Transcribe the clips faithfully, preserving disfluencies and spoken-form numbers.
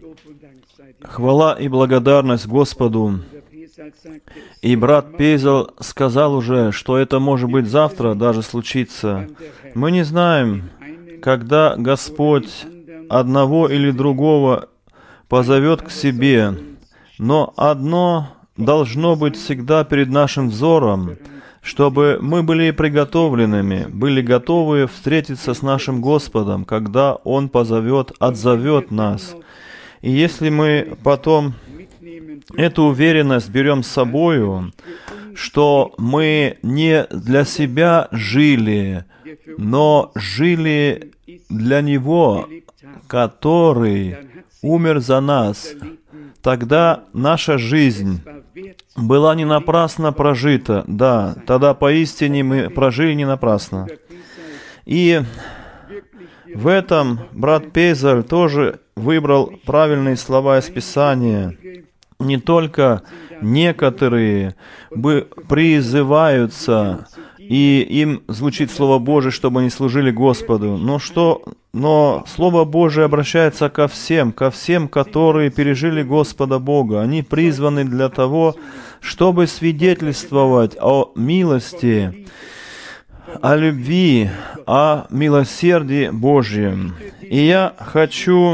Хвала и благодарность Господу. И брат Пейзел сказал уже, что это может быть завтра даже случится. Мы не знаем, когда Господь одного или другого позовет к себе, но одно должно быть всегда перед нашим взором, чтобы мы были приготовленными, были готовы встретиться с нашим Господом, когда Он позовет, отзовет нас. И если мы потом эту уверенность берем с собою, что мы не для себя жили, но жили для Него, который умер за нас, тогда наша жизнь была не напрасно прожита. Да, тогда поистине мы прожили не напрасно. И в этом брат Пейзель тоже выбрал правильные слова из Писания. Не только некоторые призываются, и им звучит Слово Божие, чтобы они служили Господу, но, что, но Слово Божие обращается ко всем, ко всем, которые пережили Господа Бога. Они призваны для того, чтобы свидетельствовать о милости, о любви, о милосердии Божьем. И я хочу...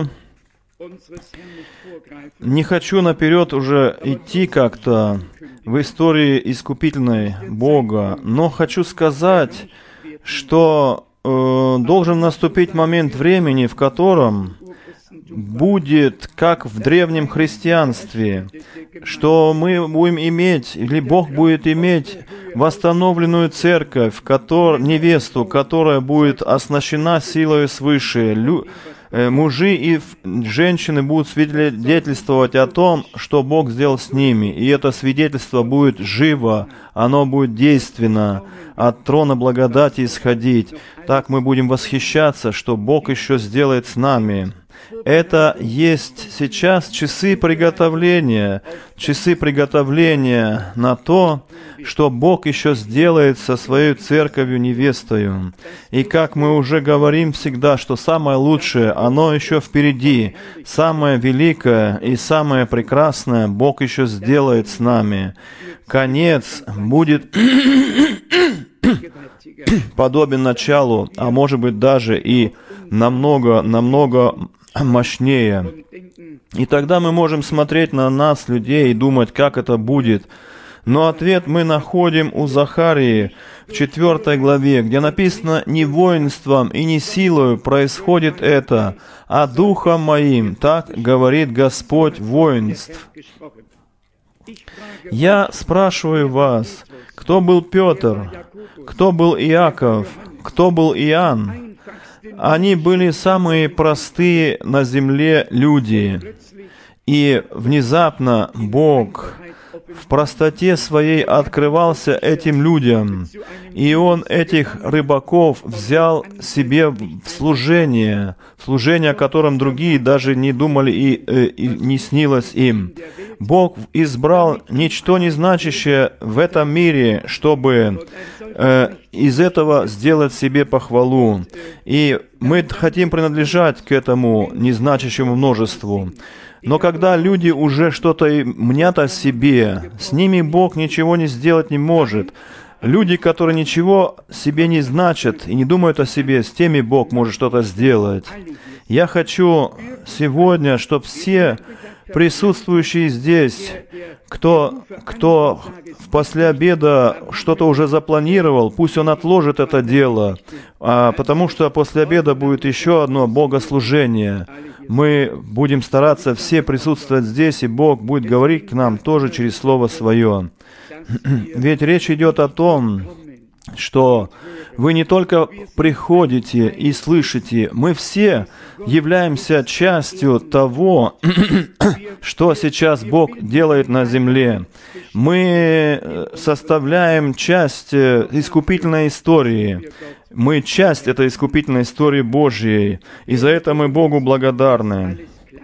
Не хочу наперед уже идти как-то в истории искупительной Бога, но хочу сказать, что э, должен наступить момент времени, в котором будет, как в древнем христианстве, что мы будем иметь, или Бог будет иметь восстановленную церковь, который, невесту, которая будет оснащена силой свыше. Лю, Мужи и женщины будут свидетельствовать о том, что Бог сделал с ними. И это свидетельство будет живо, оно будет действенно, от трона благодати исходить. Так мы будем восхищаться, что Бог еще сделает с нами. Это есть сейчас часы приготовления, часы приготовления на то, что Бог еще сделает со своей церковью невестою. И как мы уже говорим всегда, что самое лучшее, оно еще впереди, самое великое и самое прекрасное Бог еще сделает с нами. Конец будет подобен началу, а может быть даже и намного-намного мощнее. И тогда мы можем смотреть на нас, людей, и думать, как это будет. Но ответ мы находим у Захарии в четвертой главе, где написано: «Не воинством и не силою происходит это, а духом моим, так говорит Господь воинств». Я спрашиваю вас, кто был Петр, кто был Иаков, кто был Иоанн? Они были самые простые на земле люди. И внезапно Бог в простоте своей открывался этим людям. И Он этих рыбаков взял себе в служение, служение, о котором другие даже не думали и, и не снилось им. Бог избрал ничто не значащее в этом мире, чтобы э, из этого сделать себе похвалу. И мы хотим принадлежать к этому незначащему множеству. Но когда люди уже что-то мнят о себе, с ними Бог ничего не сделать не может. Люди, которые ничего себе не значат и не думают о себе, с теми Бог может что-то сделать. Я хочу сегодня, чтобы все присутствующие здесь, кто, кто после обеда что-то уже запланировал, пусть он отложит это дело, а, потому что после обеда будет еще одно богослужение. Мы будем стараться все присутствовать здесь, и Бог будет говорить к нам тоже через Слово Свое. Ведь речь идет о том, что вы не только приходите и слышите, мы все являемся частью того, что сейчас Бог делает на земле. Мы составляем часть искупительной истории. Мы часть этой искупительной истории Божьей, и за это мы Богу благодарны.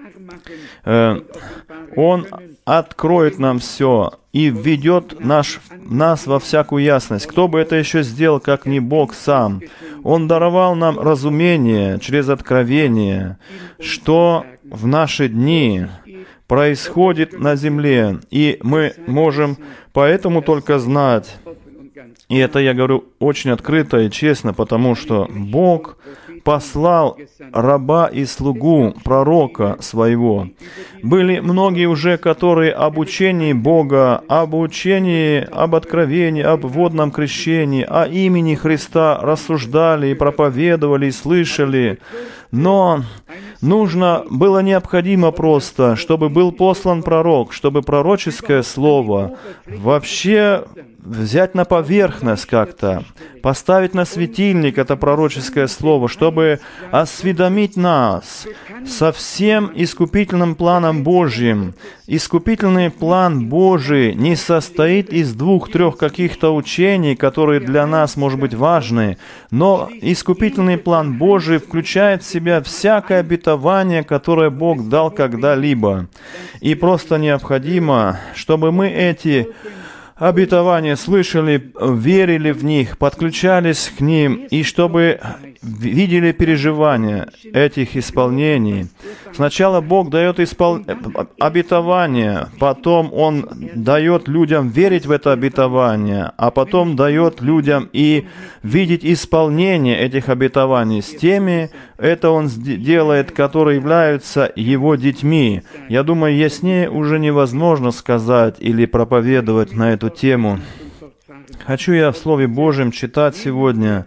э, Он откроет нам все и введет наш, нас во всякую ясность. Кто бы это еще сделал, как не Бог сам? Он даровал нам разумение через откровение, что в наши дни происходит на земле, и мы можем поэтому только знать, и это я говорю очень открыто и честно, потому что Бог послал раба и слугу, пророка своего. Были многие уже, которые об учении Бога, об учении, об откровении, об водном крещении, о имени Христа рассуждали и проповедовали, и слышали. Но нужно, было необходимо просто, чтобы был послан пророк, чтобы пророческое слово вообще взять на поверхность как-то, поставить на светильник это пророческое слово, чтобы осведомить нас со всем искупительным планом Божьим. Искупительный план Божий не состоит из двух-трех каких-то учений, которые для нас, может быть, важны, но искупительный план Божий включает в себя всякое обетование, которое Бог дал когда-либо. И просто необходимо, чтобы мы эти обетования слышали, верили в них, подключались к ним, и чтобы видели переживания этих исполнений. Сначала Бог дает испол... обетование, потом Он дает людям верить в это обетование, а потом дает людям и видеть исполнение этих обетований с теми, это Он делает, которые являются Его детьми. Я думаю, яснее уже невозможно сказать или проповедовать на эту тему. Хочу я в Слове Божьем читать сегодня.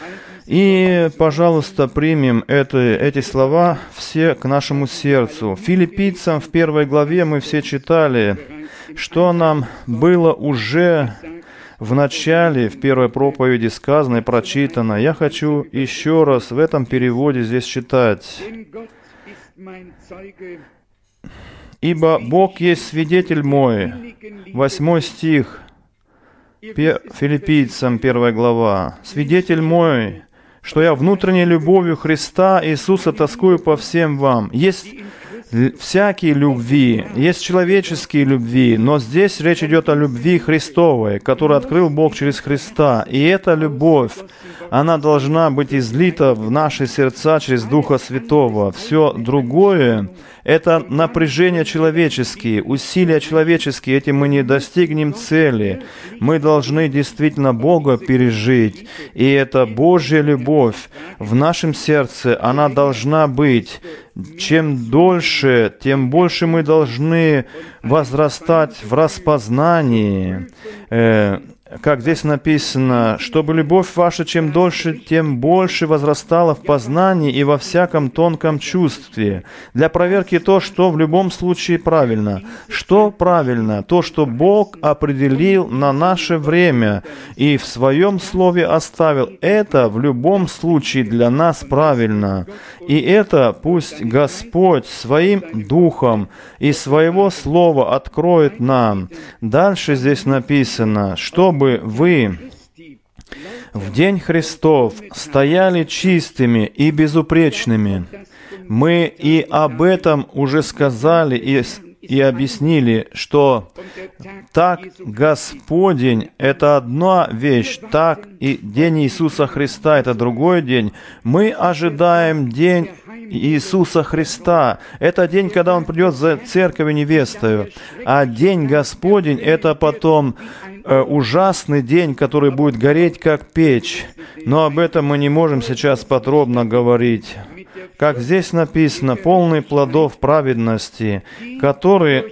И, пожалуйста, примем это, эти слова все к нашему сердцу. Филиппийцам в первой главе мы все читали, что нам было уже в начале, в первой проповеди сказано и прочитано. Я хочу еще раз в этом переводе здесь читать. «Ибо Бог есть свидетель мой». Восьмой стих, Филиппийцам первая глава. «Свидетель мой, что я внутренней любовью Христа Иисуса тоскую по всем вам». Есть всякие любви, есть человеческие любви, но здесь речь идет о любви Христовой, которую открыл Бог через Христа. И эта любовь, она должна быть излита в наши сердца через Духа Святого. Все другое — это напряжения человеческие, усилия человеческие, этим мы не достигнем цели. Мы должны действительно Бога пережить. И эта Божья любовь в нашем сердце, она должна быть. Чем дольше, тем больше мы должны возрастать в распознании. Э, как здесь написано, чтобы любовь ваша чем дольше, тем больше возрастала в познании и во всяком тонком чувстве. Для проверки то, что в любом случае правильно. Что правильно? То, что Бог определил на наше время и в Своем Слове оставил. Это в любом случае для нас правильно. И это пусть Господь Своим Духом и Своего Слова откроет нам. Дальше здесь написано, чтобы вы в день Христов стояли чистыми и безупречными. Мы и об этом уже сказали и, и объяснили, что так Господень — это одна вещь, так и день Иисуса Христа — это другой день. Мы ожидаем день Иисуса Христа. Это день, когда Он придет за церковью невестою. А день Господень — это потом э, ужасный день, который будет гореть, как печь. Но об этом мы не можем сейчас подробно говорить. Как здесь написано, полный плодов праведности, которые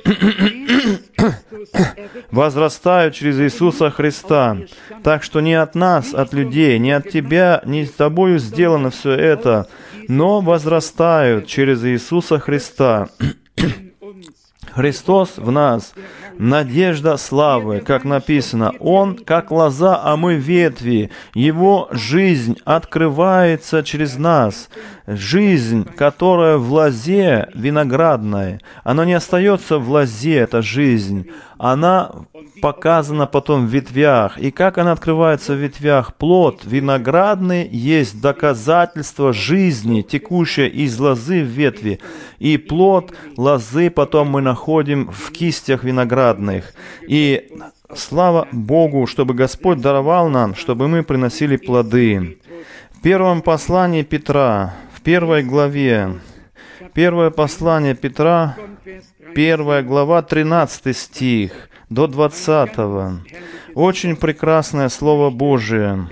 возрастают через Иисуса Христа. Так что не от нас, от людей, не от тебя, не с тобою сделано все это, но возрастают через Иисуса Христа. Христос в нас, надежда славы, как написано. Он, как лоза, а мы ветви. Его жизнь открывается через нас. Жизнь, которая в лозе виноградной, она не остается в лозе, эта жизнь. Она показана потом в ветвях. И как она открывается в ветвях? Плод виноградный есть доказательство жизни, текущее из лозы в ветви. И плод лозы потом мы находим в кистях виноградных. И слава Богу, чтобы Господь даровал нам, чтобы мы приносили плоды. В первом послании Петра, в первой главе, первое послание Петра, первая глава, тринадцатый стих до двадцатого. Очень прекрасное Слово Божие.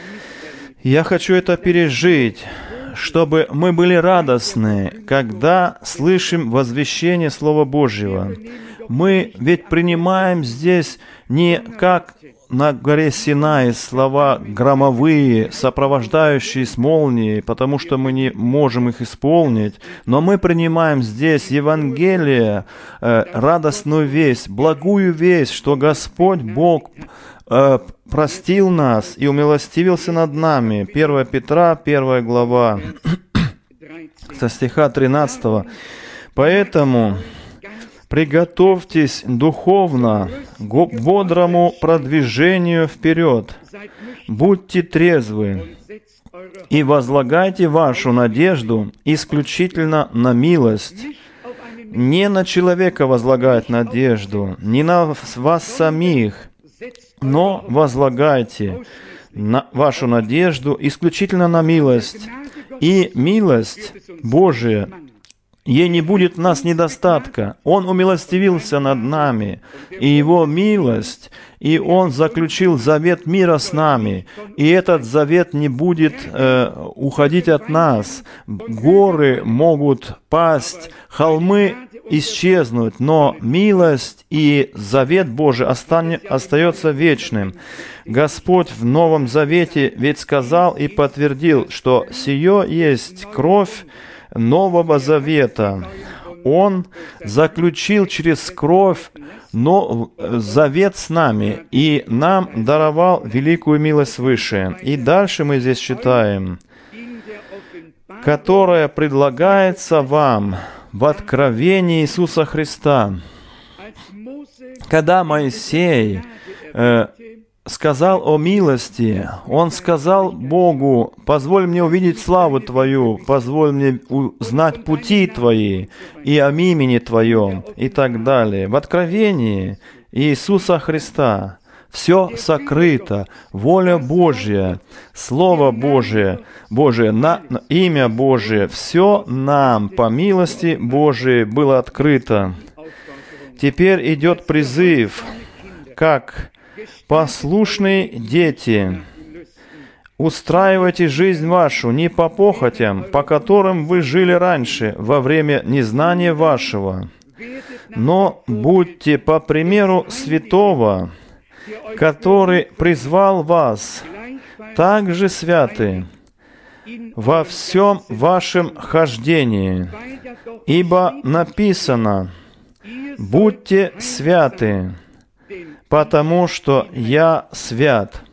Я хочу это пережить, чтобы мы были радостны, когда слышим возвещение Слова Божьего. Мы ведь принимаем здесь не как на горе Синай слова громовые, сопровождающие с молнией, потому что мы не можем их исполнить, но мы принимаем здесь Евангелие, э, радостную весть, благую весть, что Господь Бог э, простил нас и умилостивился над нами. первое Петра, первая глава, со стиха тринадцатого. Поэтому приготовьтесь духовно к бодрому продвижению вперед. Будьте трезвы и возлагайте вашу надежду исключительно на милость. Не на человека возлагать надежду, не на вас самих, но возлагайте на вашу надежду исключительно на милость. И милость Божия, ей не будет в нас недостатка. Он умилостивился над нами, и Его милость, и Он заключил завет мира с нами, и этот завет не будет э, уходить от нас. Горы могут пасть, холмы исчезнуть, но милость и завет Божий остане, остается вечным. Господь в Новом Завете ведь сказал и подтвердил, что сие есть кровь Нового Завета. Он заключил через кровь но завет с нами и нам даровал великую милость свыше. И дальше мы здесь читаем, которая предлагается вам в откровении Иисуса Христа. Когда Моисей э, сказал о милости, он сказал Богу: «Позволь мне увидеть славу Твою, позволь мне узнать пути Твои и об имени Твоем», и так далее. В откровении Иисуса Христа все сокрыто, воля Божья, Слово Божие, Божие, на, имя Божие, все нам по милости Божией было открыто. Теперь идет призыв, как послушные дети, устраивайте жизнь вашу не по похотям, по которым вы жили раньше, во время незнания вашего, но будьте по примеру святого, который призвал вас, также святы во всем вашем хождении, ибо написано: «Будьте святы, потому что я свят».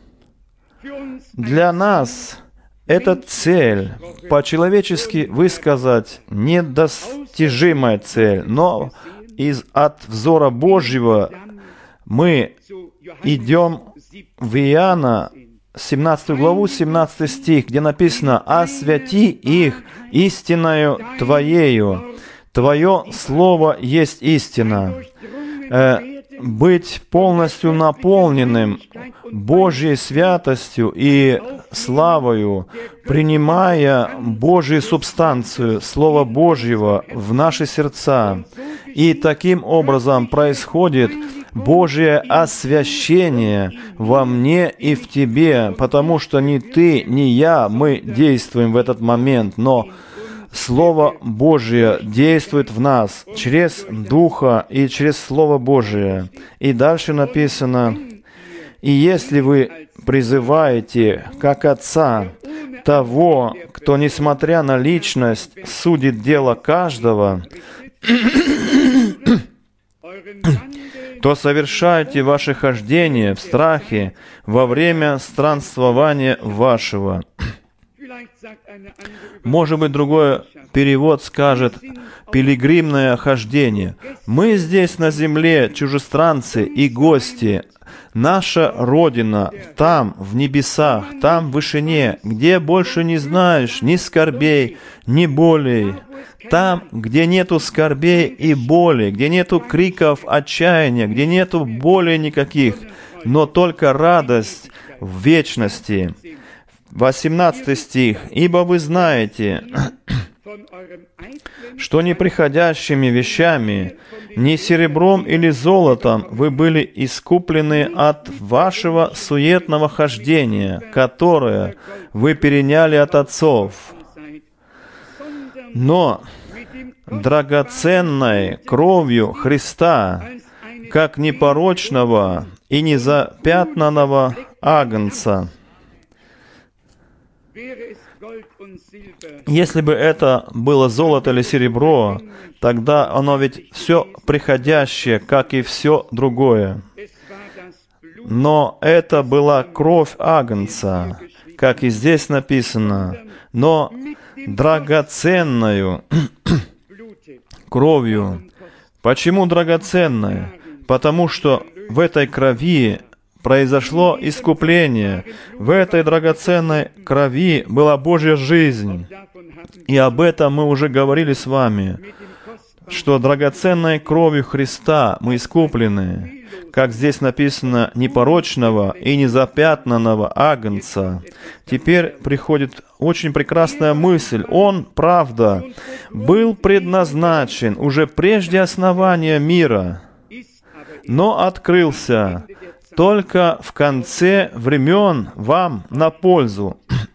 Для нас эта цель, по-человечески высказать, недостижимая цель, но из, от взора Божьего мы идем в Иоанна, семнадцатую главу, семнадцатый стих, где написано: «Освяти их истинною Твоею». Твое Слово есть истина. Э, быть полностью наполненным Божьей святостью и славою, принимая Божью субстанцию, Слово Божьего в наши сердца. И таким образом происходит Божье освящение во мне и в тебе, потому что ни ты, ни я, мы действуем в этот момент, но Слово Божие действует в нас через Духа и через Слово Божие. И дальше написано: «И если вы призываете, как Отца, того, кто, несмотря на личность, судит дело каждого, то совершайте ваше хождение в страхе во время странствования вашего». Может быть, другой перевод скажет «пилигримное хождение». Мы здесь на земле чужестранцы и гости. Наша Родина там, в небесах, там, в вышине, где больше не знаешь ни скорбей, ни болей. Там, где нету скорбей и боли, где нету криков отчаяния, где нету боли никаких, но только радость в вечности. восемнадцатый стих. «Ибо вы знаете, что неприходящими вещами, ни серебром или золотом вы были искуплены от вашего суетного хождения, которое вы переняли от отцов, но драгоценной кровью Христа, как непорочного и незапятнанного агнца». Если бы это было золото или серебро, тогда оно ведь все приходящее, как и все другое. Но это была кровь агнца, как и здесь написано, но драгоценную кровью. Почему драгоценная? Потому что в этой крови произошло искупление. В этой драгоценной крови была Божья жизнь. И об этом мы уже говорили с вами, что драгоценной кровью Христа мы искуплены, как здесь написано, непорочного и незапятнанного агнца. Теперь приходит очень прекрасная мысль. Он, правда, был предназначен уже прежде основания мира, но открылся только в конце времен вам на пользу.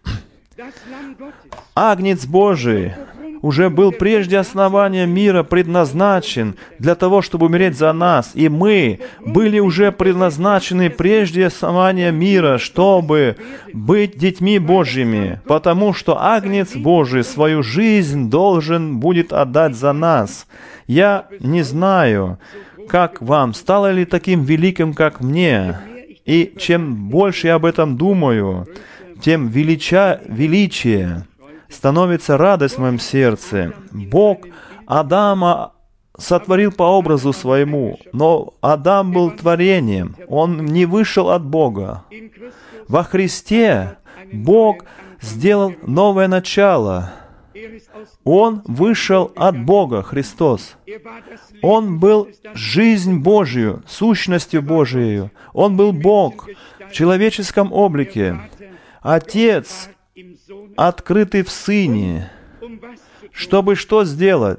Агнец Божий уже был прежде основания мира предназначен для того, чтобы умереть за нас. И мы были уже предназначены прежде основания мира, чтобы быть детьми Божьими, потому что Агнец Божий свою жизнь должен будет отдать за нас. Я не знаю, как вам, стало ли таким великим, как мне? И чем больше я об этом думаю, тем велича, величие становится радость в моем сердце. Бог Адама сотворил по образу своему, но Адам был творением, он не вышел от Бога. Во Христе Бог сделал новое начало. Он вышел от Бога, Христос. Он был жизнь Божью, сущностью Божией. Он был Бог в человеческом облике. Отец, открытый в Сыне. Чтобы что сделать?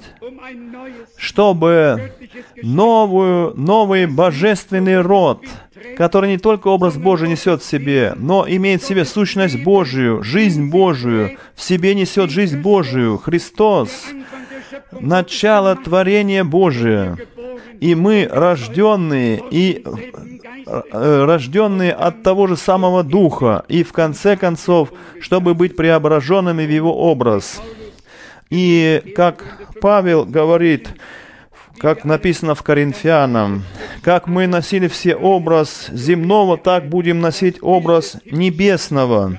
Чтобы новую, новый божественный род, который не только образ Божий несет в себе, но имеет в себе сущность Божию, жизнь Божию, в себе несет жизнь Божию. Христос, начало творения Божия. И мы, рожденные, и рожденные от того же самого Духа, и в конце концов, чтобы быть преображенными в Его образ. И как Павел говорит, как написано в Коринфянам, как мы носили все образ земного, так будем носить образ небесного.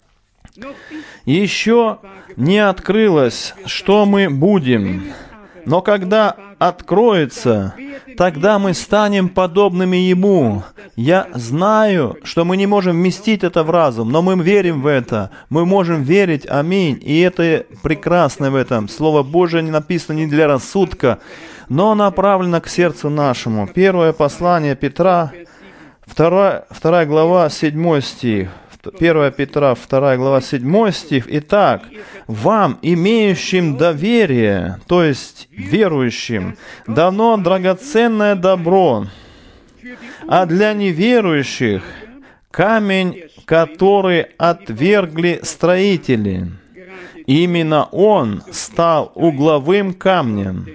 Еще не открылось, что мы будем, но когда откроется, тогда мы станем подобными Ему. Я знаю, что мы не можем вместить это в разум, но мы верим в это. Мы можем верить, аминь. И это прекрасно в этом. Слово Божие не написано не для рассудка, но направлено к сердцу нашему. Первое послание Петра, вторая, вторая глава, седьмой стих. первое Петра, вторая глава, седьмой стих. Итак, вам, имеющим доверие, то есть верующим, дано драгоценное добро, а для неверующих камень, который отвергли строители. Именно он стал угловым камнем.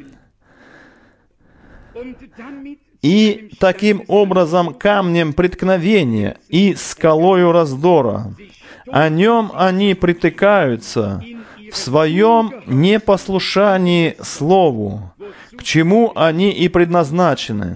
И таким образом камнем преткновения и скалою раздора. О нем они притыкаются, в своем непослушании Слову, к чему они и предназначены.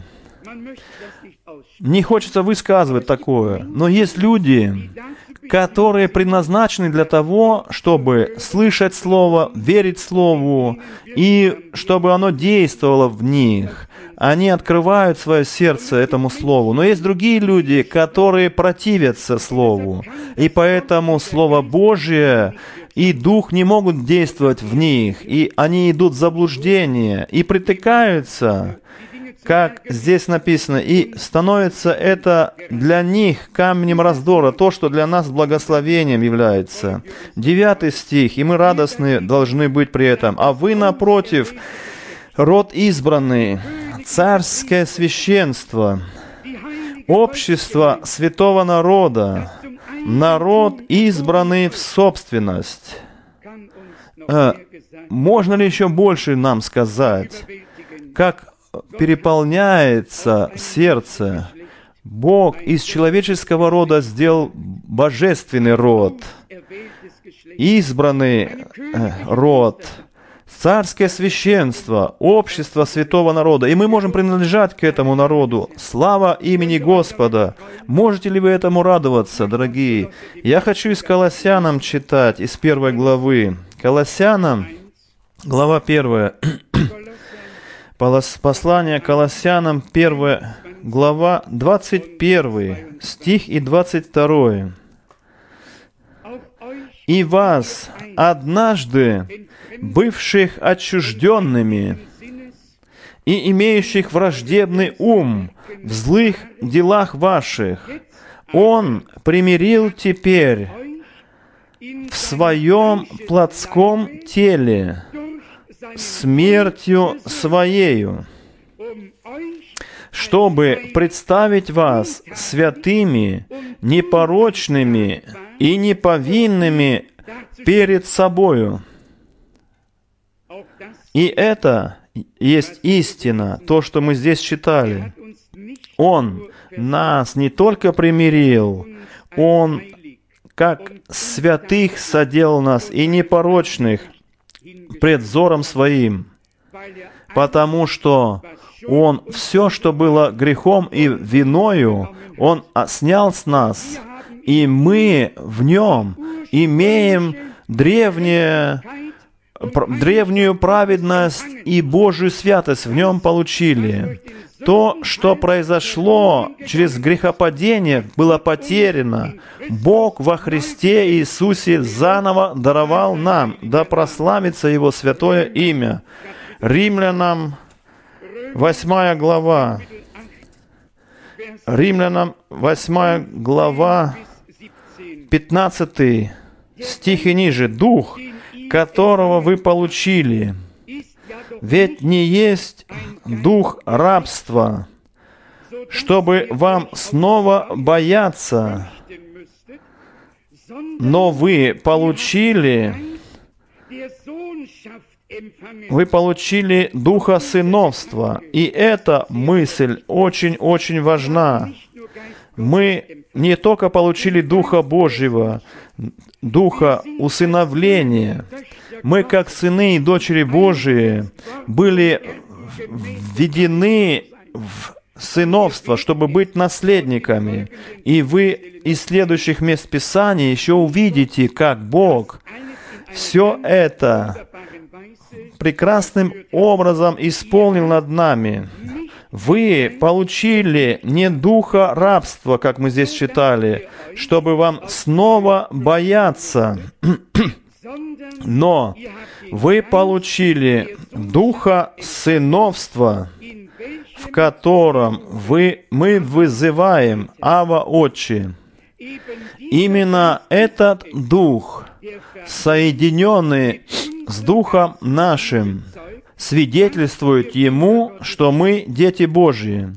Не хочется высказывать такое, но есть люди, которые предназначены для того, чтобы слышать Слово, верить Слову, и чтобы оно действовало в них. Они открывают свое сердце этому Слову. Но есть другие люди, которые противятся Слову, и поэтому Слово Божие и Дух не могут действовать в них, и они идут в заблуждение, и притыкаются, как здесь написано, и становится это для них камнем раздора, то, что для нас благословением является. Девятый стих, и мы радостны должны быть при этом. А вы, напротив, род избранный, царское священство, общество святого народа, народ, избранный в собственность. Э, можно ли еще больше нам сказать, как переполняется сердце? Бог из человеческого рода сделал божественный род, избранный род, царское священство, общество святого народа. И мы можем принадлежать к этому народу. Слава имени Господа! Можете ли вы этому радоваться, дорогие? Я хочу из Колоссянам читать, из первой главы. Колоссянам, глава первая. Послание Колоссянам, первая глава, двадцать первый стих и двадцать второй. «И вас, однажды бывших отчужденными и имеющих враждебный ум в злых делах ваших, Он примирил теперь в Своем плотском теле смертью Своею, чтобы представить вас святыми, непорочными и неповинными перед собою». И это есть истина, то, что мы здесь читали. Он нас не только примирил, Он как святых соделал нас и непорочных пред взором Своим, потому что Он все, что было грехом и виною, Он снял с нас, и мы в Нем имеем древнее, древнюю праведность и Божию святость в Нем получили. То, что произошло через грехопадение, было потеряно. Бог во Христе Иисусе заново даровал нам, да прославится Его святое имя. Римлянам восьмая глава. Римлянам восьмая глава, пятнадцатый стих и ниже. «Дух, которого вы получили, ведь не есть дух рабства, чтобы вам снова бояться, но вы получили, вы получили духа сыновства». И эта мысль очень-очень важна. Мы не только получили Духа Божьего, Духа усыновления. Мы, как сыны и дочери Божии, были введены в сыновство, чтобы быть наследниками. И вы из следующих мест Писания еще увидите, как Бог все это прекрасным образом исполнил над нами. Вы получили не духа рабства, как мы здесь читали, чтобы вам снова бояться, но вы получили духа сыновства, в котором вы, мы вызываем «Ава, Отче». Именно этот дух, соединенный с духом нашим, свидетельствует Ему, что мы дети Божьи.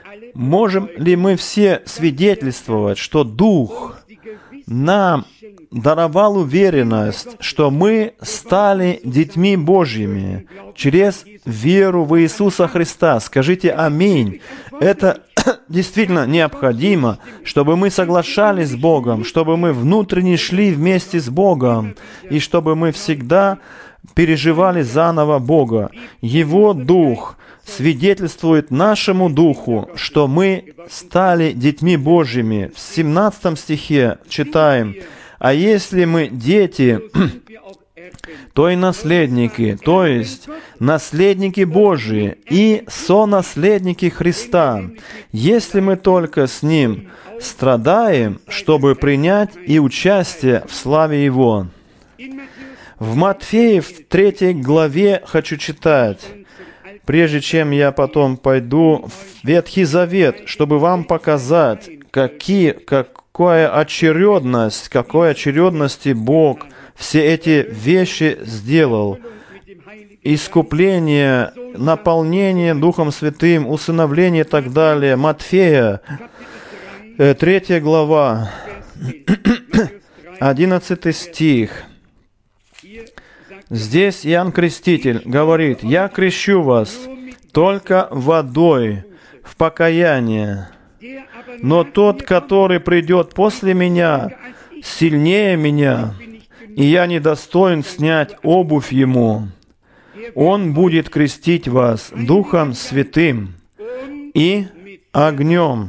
Можем ли мы все свидетельствовать, что Дух нам даровал уверенность, что мы стали детьми Божьими через веру в Иисуса Христа. Скажите «Аминь». Это действительно необходимо, чтобы мы соглашались с Богом, чтобы мы внутренне шли вместе с Богом, и чтобы мы всегда переживали заново Бога. Его Дух свидетельствует нашему Духу, что мы стали детьми Божьими. В семнадцатом стихе читаем: «А если мы дети, то и наследники, то есть наследники Божии и сонаследники Христа, если мы только с Ним страдаем, чтобы принять и участие в славе Его». В Матфея, в третьей главе хочу читать, прежде чем я потом пойду в Ветхий Завет, чтобы вам показать, какие, какая очередность, какой очередности Бог все эти вещи сделал. Искупление, наполнение Духом Святым, усыновление и так далее. Матфея, третья глава, одиннадцатый стих. Здесь Иоанн Креститель говорит: «Я крещу вас только водой в покаяние, но тот, который придет после меня, сильнее меня, и я недостоин снять обувь ему. Он будет крестить вас Духом Святым и огнем».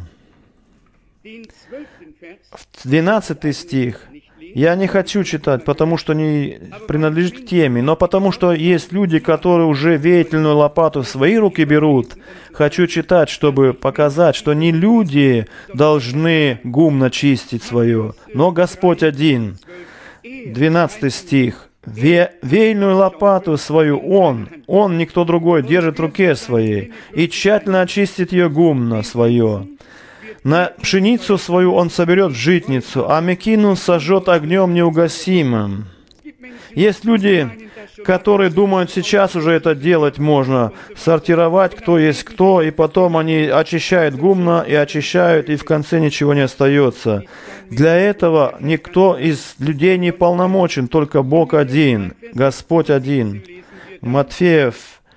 двенадцатый стих. Я не хочу читать, потому что не принадлежит к теме, но потому что есть люди, которые уже веятельную лопату в свои руки берут. Хочу читать, чтобы показать, что не люди должны гумно чистить свое, но Господь один. двенадцатый стих. Ве, «Веяльную лопату свою Он, Он, никто другой, держит в руке своей, и тщательно очистит ее гумно свое. На пшеницу свою он соберет в житницу, а мекину сожжет огнем неугасимым». Есть люди, которые думают, сейчас уже это делать можно, сортировать, кто есть кто, и потом они очищают гумно и очищают, и в конце ничего не остается. Для этого никто из людей не полномочен, только Бог один, Господь один. Матфеев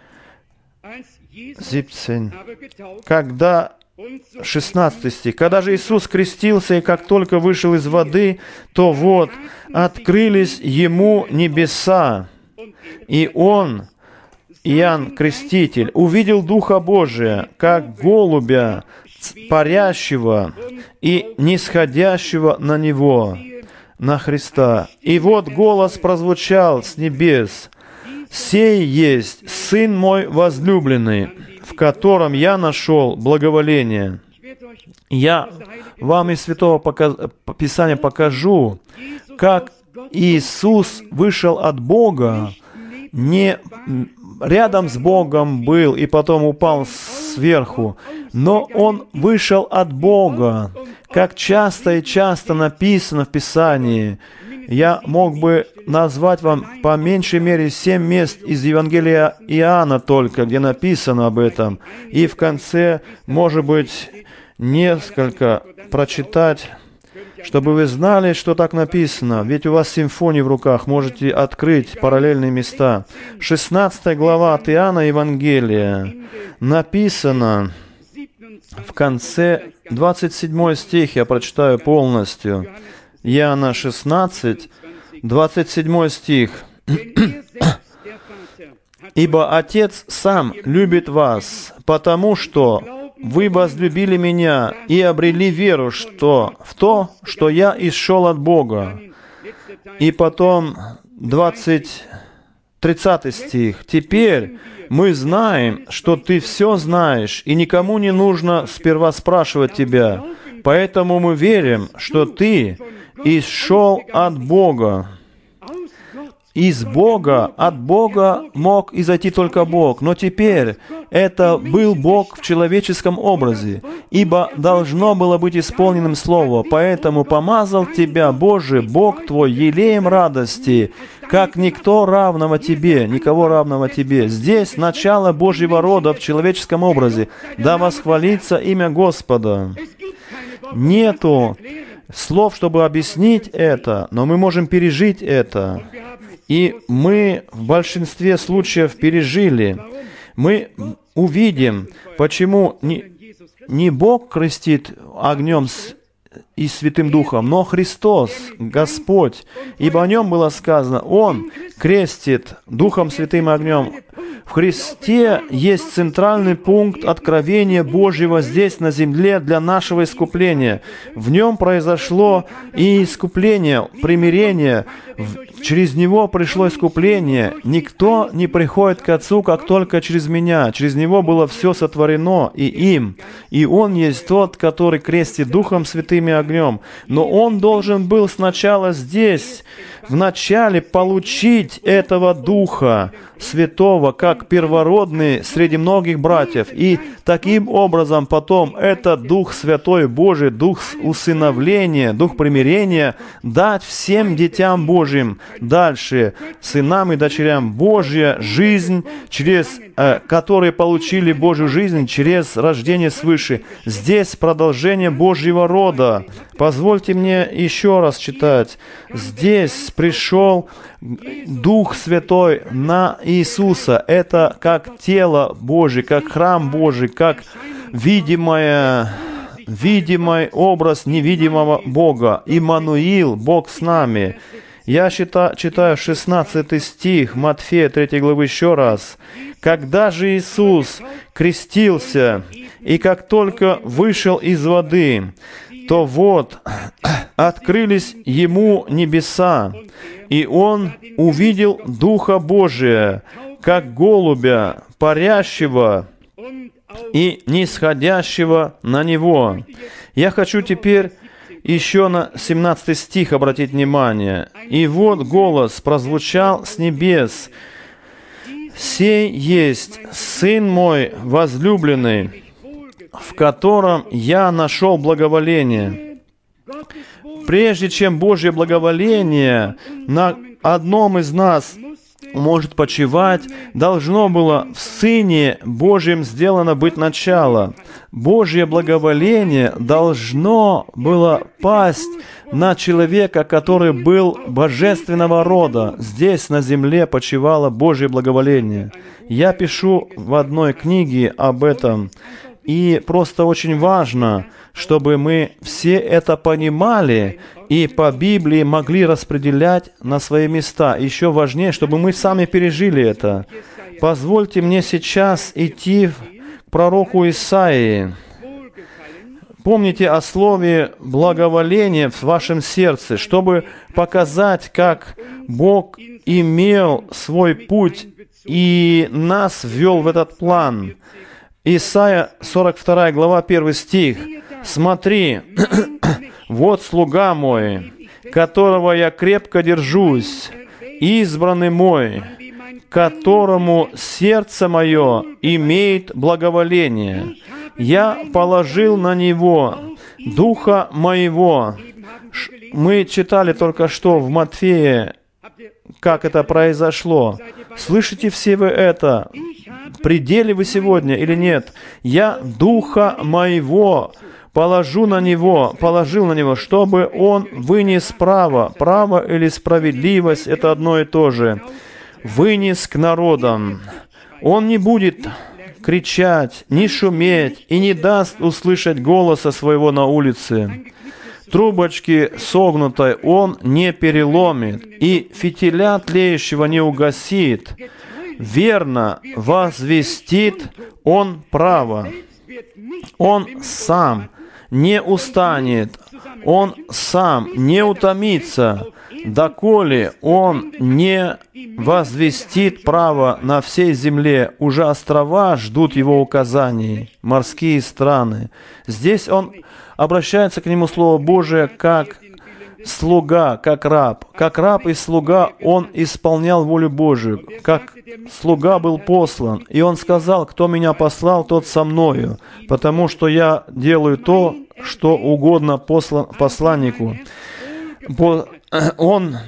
семнадцать. Когда шестнадцатый стих. «Когда же Иисус крестился, и как только вышел из воды, то вот открылись Ему небеса, и Он, Иоанн Креститель, увидел Духа Божия, как голубя, парящего и нисходящего на Него, на Христа. И вот голос прозвучал с небес: «Сей есть Сын мой возлюбленный, в котором я нашел благоволение». Я вам из Святого Писания покажу, как Иисус вышел от Бога, не рядом с Богом был и потом упал сверху, но Он вышел от Бога, как часто и часто написано в Писании. Я мог бы назвать вам по меньшей мере семь мест из Евангелия Иоанна только, где написано об этом. И в конце, может быть, несколько прочитать, чтобы вы знали, что так написано. Ведь у вас симфония в руках, можете открыть параллельные места. шестнадцатая глава от Иоанна Евангелия. Написано в конце, двадцать седьмой стих, я прочитаю полностью. Иоанна шестнадцать, двадцать седьмой стих. «Ибо Отец сам любит вас, потому что вы возлюбили Меня и обрели веру что, в то, что Я исшел от Бога». И потом двадцать, тридцатый стих. «Теперь мы знаем, что Ты все знаешь, и никому не нужно сперва спрашивать Тебя. Поэтому мы верим, что Ты исшел от Бога». Из Бога, от Бога мог изойти только Бог, но теперь это был Бог в человеческом образе, ибо должно было быть исполненным Слово. «Поэтому помазал тебя, Боже, Бог твой, елеем радости, как никто равного тебе, никого равного тебе». Здесь начало Божьего рода в человеческом образе. Да восхвалится имя Господа. Нету слов, чтобы объяснить это, но мы можем пережить это. И мы в большинстве случаев пережили. Мы увидим, почему не, не Бог крестит огнем и Святым Духом, но Христос, Господь. Ибо о Нем было сказано, Он крестит Духом Святым и огнем. В Христе есть центральный пункт откровения Божьего здесь, на земле, для нашего искупления. В Нем произошло и искупление, примирение. Через Него пришло искупление. Никто не приходит к Отцу, как только через Меня. Через Него было все сотворено и им. И Он есть тот, который крестит Духом Святым и огнем. Но Он должен был сначала здесь, вначале получить этого Духа Святого, как первородный среди многих братьев. И таким образом потом этот Дух Святой Божий, Дух усыновления, Дух примирения дать всем детям Божьим дальше, сынам и дочерям, Божья жизнь, через, э, которые получили Божью жизнь через рождение свыше. Здесь продолжение Божьего рода. Позвольте мне еще раз читать. Здесь пришел Дух Святой на Иисуса. Это как тело Божие, как храм Божий, как видимое, видимый образ невидимого Бога. Иммануил, Бог с нами. Я читаю, читаю шестнадцатый стих Матфея третьей главы еще раз. «Когда же Иисус крестился, и как только вышел из воды, то вот открылись Ему небеса, и Он увидел Духа Божия, как голубя, парящего и нисходящего на Него». Я хочу теперь еще на семнадцатый стих обратить внимание. «И вот голос прозвучал с небес: «Сей есть Сын мой возлюбленный, в котором я нашел благоволение». Прежде чем Божье благоволение на одном из нас может почивать, должно было в Сыне Божьем сделано быть начало. Божье благоволение должно было пасть на человека, который был божественного рода. Здесь, на земле, почивало Божье благоволение. Я пишу в одной книге об этом. И просто очень важно, чтобы мы все это понимали и по Библии могли распределять на свои места. Еще важнее, чтобы мы сами пережили это. Позвольте мне сейчас идти к пророку Исаии. Помните о слове «благоволение» в вашем сердце, чтобы показать, как Бог имел свой путь и нас ввел в этот план. Исайя сорок вторая глава, первый стих. «Смотри, вот слуга мой, которого я крепко держусь, избранный мой, которому сердце мое имеет благоволение. Я положил на него духа моего». Мы читали только что в Матфея, как это произошло. Слышите все вы это? При деле вы сегодня или нет? «Я духа моего положу на него, положил на него, чтобы он вынес право». Право или справедливость — это одно и то же. Вынес к народам. Он не будет кричать, не шуметь и не даст услышать голоса своего на улице. Трубочки согнутой он не переломит, и фитиля тлеющего не угасит. Верно возвестит он право. Он сам не устанет, он сам не утомится, доколе он не возвестит право на всей земле. Уже острова ждут его указаний, морские страны. Здесь он обращается к нему Слово Божие как слуга, как раб. Как раб и слуга он исполнял волю Божию. Как слуга был послан. И он сказал: «Кто меня послал, тот со мною, потому что я делаю то, что угодно послан, посланнику». Он,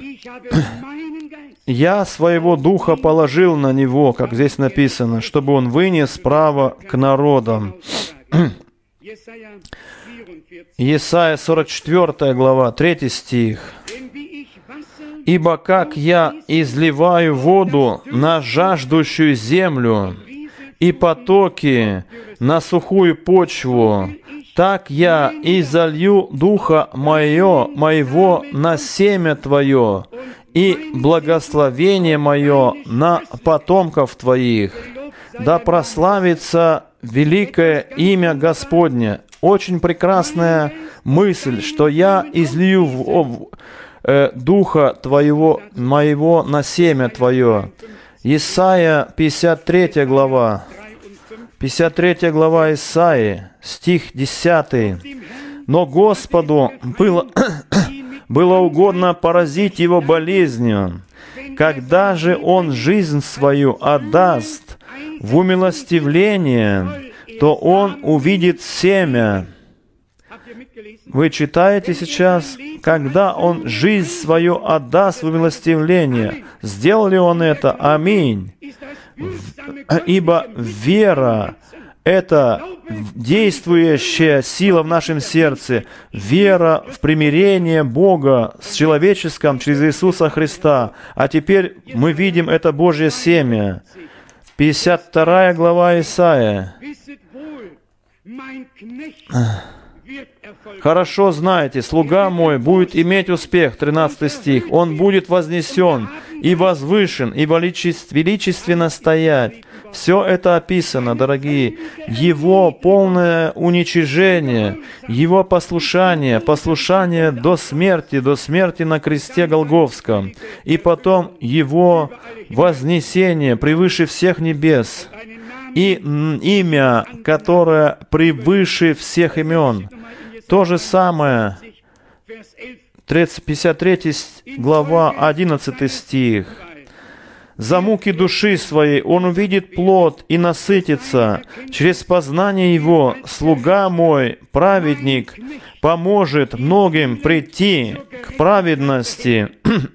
«Я своего духа положил на него», как здесь написано, чтобы он вынес право к народам. Исайя сорок четвёртая глава, третий стих. «Ибо как я изливаю воду на жаждущую землю и потоки на сухую почву, так я и залью духа мое, моего на семя твое, и благословение мое на потомков твоих. Да прославится великое имя Господне». Очень прекрасная мысль, что я излию в, э, духа твоего, моего на семя твое. Исайя пятьдесят третья глава. пятьдесят третья глава Исаии, стих десятый. «Но Господу было, было угодно поразить его болезнью. Когда же он жизнь свою отдаст в умилостивление, то он увидит семя». Вы читаете сейчас, когда он жизнь свою отдаст в умилостивление. Сделал ли он это? Аминь. Ибо вера — это действующая сила в нашем сердце, вера в примирение Бога с человеческим через Иисуса Христа. А теперь мы видим это Божье семя. пятьдесят вторая глава Исаия. «Хорошо знаете, слуга мой будет иметь успех», тринадцатый стих, «он будет вознесен и возвышен, и величественно стоять». Все это описано, дорогие. Его полное уничижение, Его послушание, послушание до смерти, до смерти на кресте Голгофском, и потом Его вознесение превыше всех небес, и имя, которое превыше всех имен. То же самое, пятьдесят третья глава, одиннадцатый стих. «За муки души своей он увидит плод и насытится. Через познание его слуга мой, праведник, поможет многим прийти к праведности».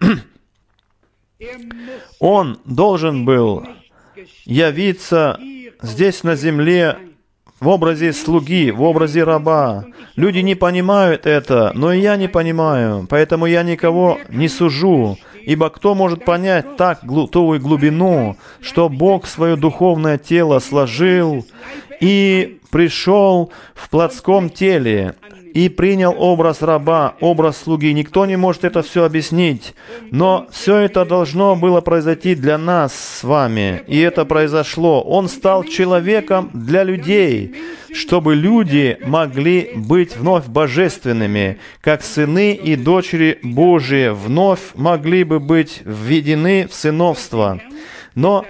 Он должен был явиться здесь на земле в образе слуги, в образе раба. Люди не понимают это, но и я не понимаю, поэтому я никого не сужу. Ибо кто может понять так ту глубину, что Бог свое духовное тело сложил и пришел в плотском теле, и принял образ раба, образ слуги. Никто не может это все объяснить. Но все это должно было произойти для нас с вами. И это произошло. Он стал человеком для людей, чтобы люди могли быть вновь божественными, как сыны и дочери Божии вновь могли бы быть введены в сыновство. Но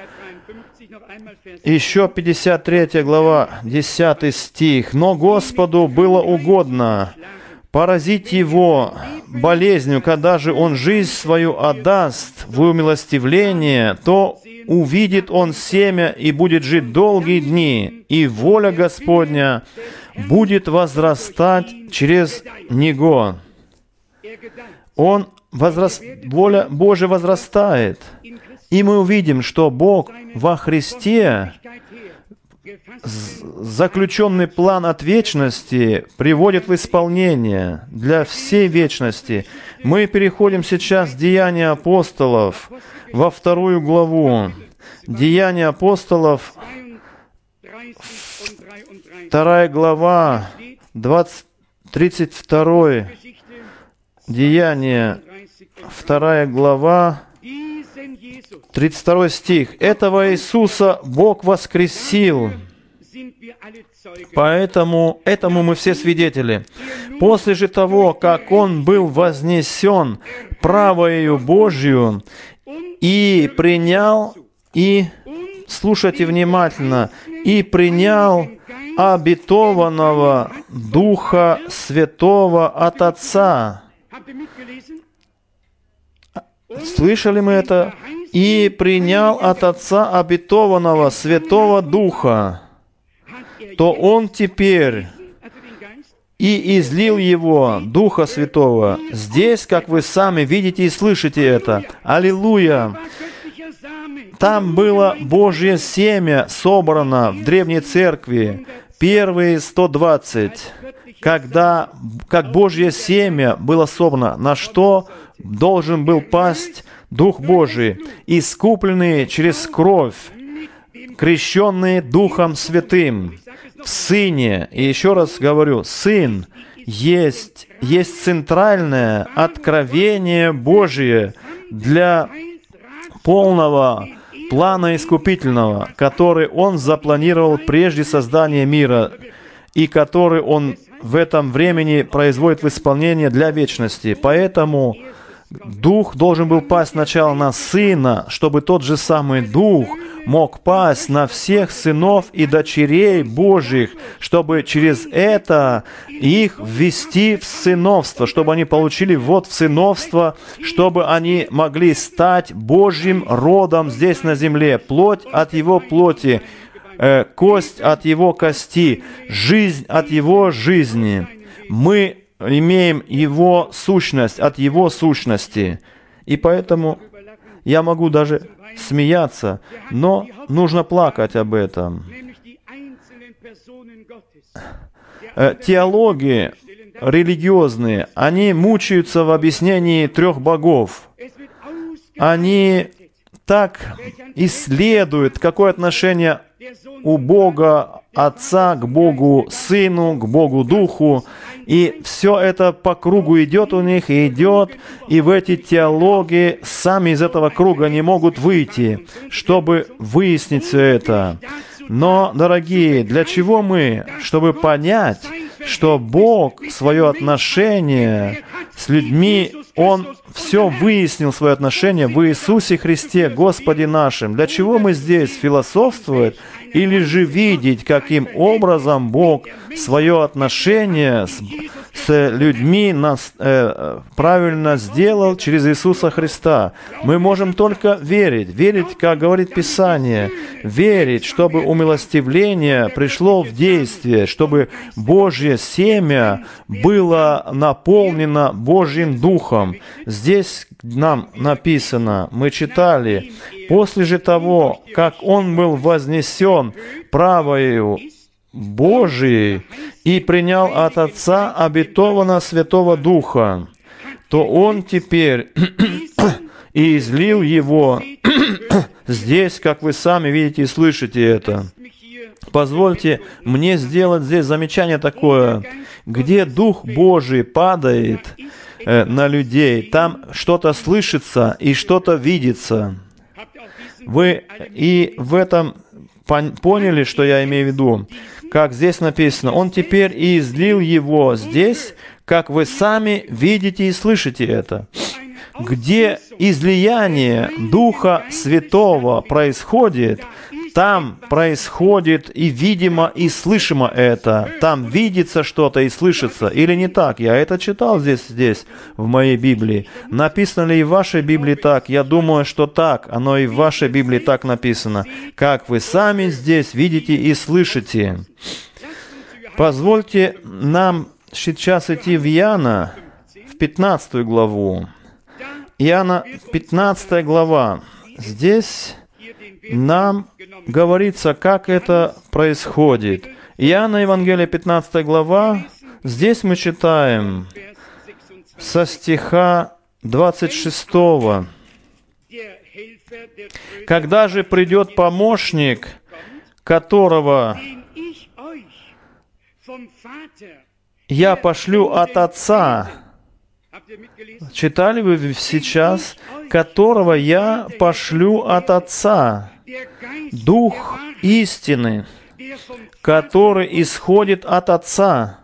еще пятьдесят третья глава, десятый стих. «Но Господу было угодно поразить его болезнью, когда же он жизнь свою отдаст в умилостивление, то увидит он семя и будет жить долгие дни, и воля Господня будет возрастать через него». Он возраст... Воля Божия возрастает. И мы увидим, что Бог во Христе заключенный план от вечности приводит в исполнение для всей вечности. Мы переходим сейчас в Деяния апостолов, во вторую главу. Деяния апостолов, вторая глава, двадцать, тридцать второй. Деяния, вторая глава, тридцать второй стих. «Этого Иисуса Бог воскресил, поэтому этому мы все свидетели. После же того, как Он был вознесен правою Божью и принял, и, слушайте внимательно, и принял обетованного Духа Святого от Отца». Слышали мы это? «И принял от Отца обетованного Святого Духа, то Он теперь и излил Его, Духа Святого». Здесь, как вы сами видите и слышите это. Аллилуйя! Там было Божье семя собрано в Древней Церкви. первые сто двадцать, когда, как Божье семя было собрано, на что должен был пасть Дух Божий, искупленные через кровь, крещенные Духом Святым, в Сыне. И еще раз говорю, Сын есть, есть центральное откровение Божие для полного плана искупительного, который Он запланировал прежде создания мира и который Он в этом времени производит в исполнение для вечности. Поэтому Дух должен был пасть сначала на Сына, чтобы тот же самый Дух мог пасть на всех сынов и дочерей Божьих, чтобы через это их ввести в сыновство, чтобы они получили ввод в сыновство, чтобы они могли стать Божьим родом здесь на земле, плоть от Его плоти, э, кость от Его кости, жизнь от Его жизни. Мы имеем Его сущность от Его сущности. И поэтому я могу даже смеяться, но нужно плакать об этом. Теологи религиозные, они мучаются в объяснении трех богов. Они так исследуют, какое отношение у Бога Отца к Богу Сыну, к Богу Духу. И все это по кругу идет у них, и идет, и в эти теологии сами из этого круга не могут выйти, чтобы выяснить все это. Но, дорогие, для чего мы? Чтобы понять, что Бог свое отношение с людьми, Он все выяснил, свое отношение в Иисусе Христе, Господе нашим. Для чего мы здесь? Философствовать? Или же видеть, каким образом Бог свое отношение с, с людьми нас, э, правильно сделал через Иисуса Христа. Мы можем только верить, верить, как говорит Писание, верить, чтобы умилостивление пришло в действие, чтобы Божье семя было наполнено Божьим Духом. Здесь нам написано, мы читали, после же того, как Он был вознесен правою Божией и принял от Отца обетованного Святого Духа, то Он теперь и излил Его здесь, как вы сами видите и слышите это. Позвольте мне сделать здесь замечание такое. Где Дух Божий падает э, на людей, там что-то слышится и что-то видится. Вы и в этом поняли, что я имею в виду? Как здесь написано, Он теперь и излил Его здесь, как вы сами видите и слышите это. Где излияние Духа Святого происходит, там происходит и видимо, и слышимо это. Там видится что-то и слышится. Или не так? Я это читал здесь, здесь, в моей Библии. Написано ли и в вашей Библии так? Я думаю, что так. Оно и в вашей Библии так написано. Как вы сами здесь видите и слышите. Позвольте нам сейчас идти в Иоанна, в пятнадцатую главу. Иоанна, пятнадцатая глава. Здесь нам говорится, как это происходит. Иоанна Евангелие, пятнадцатая глава. Здесь мы читаем со стиха двадцать шестого. «Когда же придет помощник, которого я пошлю от Отца». Читали вы сейчас? «Которого я пошлю от Отца, Дух истины, который исходит от Отца».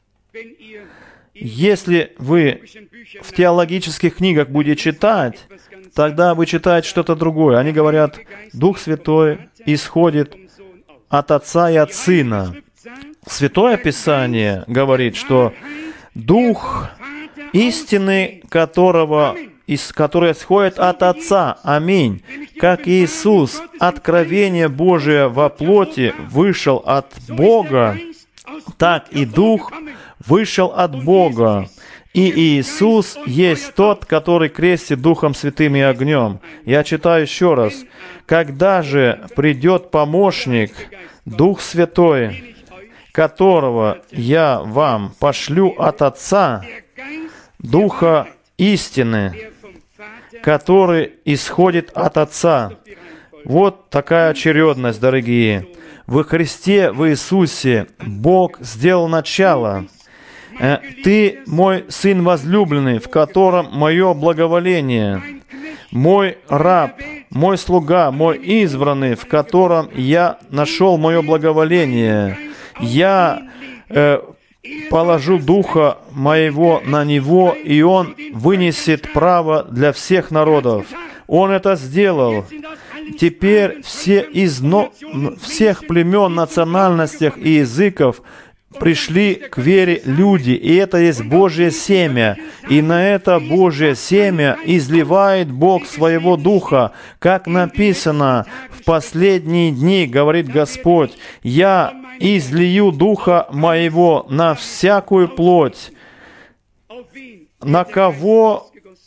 Если вы в теологических книгах будете читать, тогда вы читаете что-то другое. Они говорят, Дух Святой исходит от Отца и от Сына. Святое Писание говорит, что Дух истины, которого, из, который исходит от Отца. Аминь. Как Иисус, откровение Божие во плоти, вышел от Бога, так и Дух вышел от Бога. И Иисус есть тот, который крестит Духом Святым и огнем. Я читаю еще раз. «Когда же придет помощник, Дух Святой, которого я вам пошлю от Отца, Духа истины, который исходит от Отца». Вот такая очередность, дорогие. Во Христе, в Иисусе Бог сделал начало. «Ты мой Сын возлюбленный, в котором мое благоволение, мой раб, мой слуга, мой избранный, в котором я нашел мое благоволение. Я э, положу Духа моего на него, и Он вынесет право для всех народов». Он это сделал. Теперь все из но... всех племен, национальностей и языков пришли к вере люди, и это есть Божье семя. И на это Божье семя изливает Бог своего Духа, как написано: «В последние дни, говорит Господь, я излию Духа моего на всякую плоть». На кого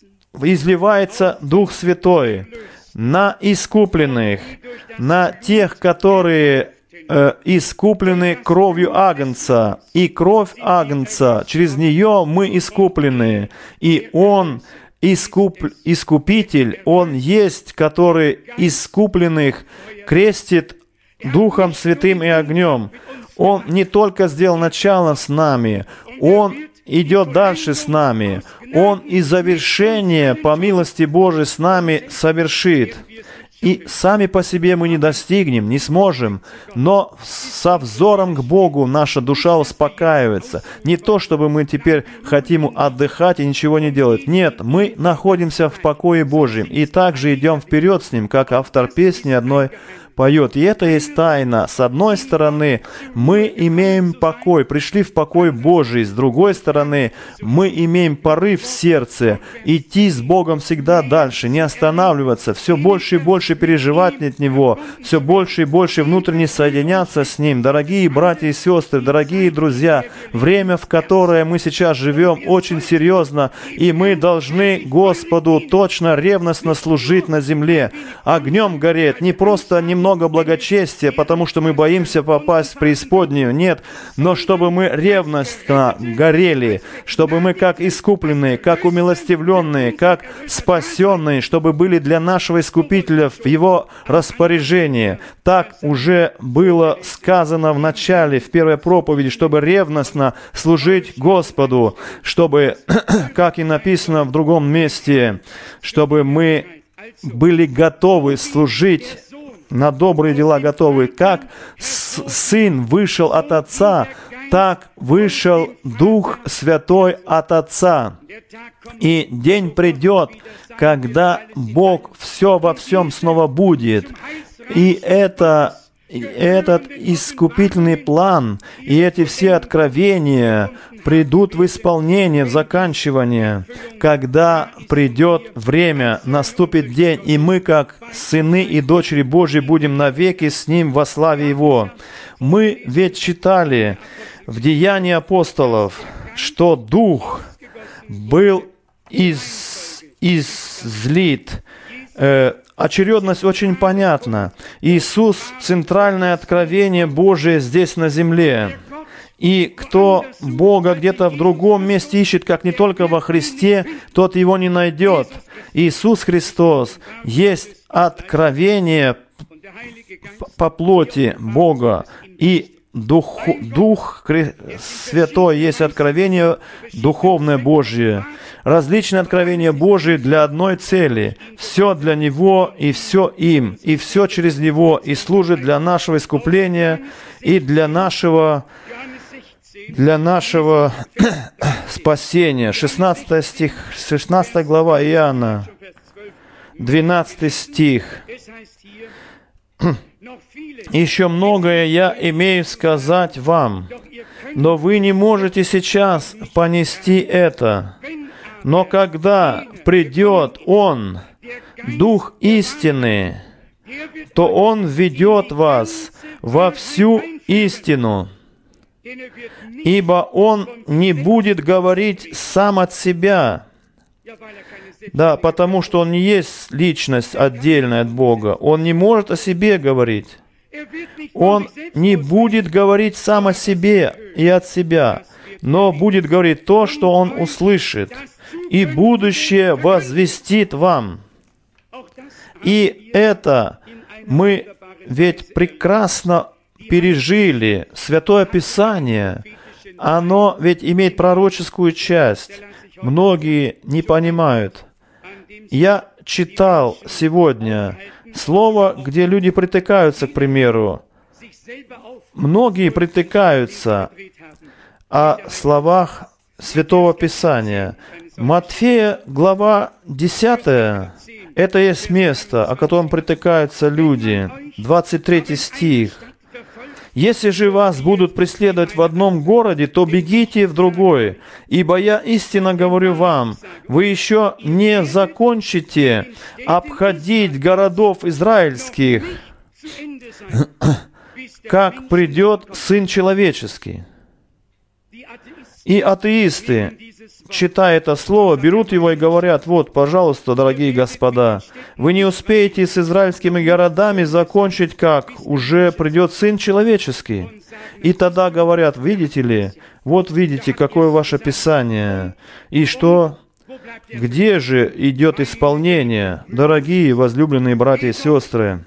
изливается Дух Святой? На искупленных, на тех, которые э, искуплены кровью Агнца. И кровь Агнца, через нее мы искуплены. И Он, искуп, Искупитель, Он есть, который искупленных крестит Духом Святым и огнем. Он не только сделал начало с нами, Он идет дальше с нами. Он и завершение, по милости Божией, с нами совершит. И сами по себе мы не достигнем, не сможем, но со взором к Богу наша душа успокаивается. Не то, чтобы мы теперь хотим отдыхать и ничего не делать. Нет, мы находимся в покое Божьем и также идем вперед с Ним, как автор песни одной поет. И это есть тайна. С одной стороны, мы имеем покой, пришли в покой Божий. С другой стороны, мы имеем порыв в сердце идти с Богом всегда дальше, не останавливаться, все больше и больше переживать от Него, все больше и больше внутренне соединяться с Ним. Дорогие братья и сестры, дорогие друзья, время, в которое мы сейчас живем, очень серьезно, и мы должны Господу точно, ревностно служить на земле. Огнем гореть, не просто немного много благочестия, потому что мы боимся попасть в преисподнюю. Нет, но чтобы мы ревностно горели, чтобы мы как искупленные, как умилостивленные, как спасенные, чтобы были для нашего Искупителя в Его распоряжении. Так уже было сказано в начале, в первой проповеди, чтобы ревностно служить Господу, чтобы, как и написано в другом месте, чтобы мы были готовы служить, на добрые дела готовы. Как Сын вышел от Отца, так вышел Дух Святой от Отца. И день придет, когда Бог все во всем снова будет. И это, этот искупительный план, и эти все откровения придут в исполнение, в заканчивание, когда придет время, наступит день, и мы, как сыны и дочери Божьи, будем навеки с Ним во славе Его. Мы ведь читали в Деянии апостолов, что Дух был из, излит. Э, очередность очень понятна. Иисус — центральное откровение Божие здесь на земле. И кто Бога где-то в другом месте ищет, как не только во Христе, тот Его не найдет. Иисус Христос есть откровение по плоти Бога, и Дух, Дух Святой есть откровение духовное Божье. Различные откровения Божьи для одной цели. Все для Него и все им, и все через Него, и служит для нашего искупления и для нашего для нашего спасения. шестнадцатый стих, шестнадцатая глава Иоанна, двенадцатый стих. «Еще многое я имею сказать вам, но вы не можете сейчас понести это. Но когда придет Он, Дух истины, то Он введет вас во всю истину, ибо Он не будет говорить сам от себя». Да, потому что Он не есть личность отдельная от Бога. Он не может о себе говорить. Он не будет говорить сам о себе и от себя, но будет говорить то, что Он услышит, и будущее возвестит вам. И это мы ведь прекрасно пережили. Святое Писание, оно ведь имеет пророческую часть. Многие не понимают. Я читал сегодня слово, где люди притыкаются, к примеру. Многие притыкаются о словах Святого Писания. Матфея, глава десятая, это есть место, о котором притыкаются люди. двадцать третий стих. «Если же вас будут преследовать в одном городе, то бегите в другой, ибо я истинно говорю вам, вы еще не закончите обходить городов израильских, как придет Сын Человеческий». И атеисты, читая это слово, берут его и говорят: вот, пожалуйста, дорогие господа, вы не успеете с израильскими городами закончить, как уже придет Сын Человеческий. И тогда говорят: видите ли, вот видите, какое ваше Писание, и что, где же идет исполнение, дорогие возлюбленные братья и сестры.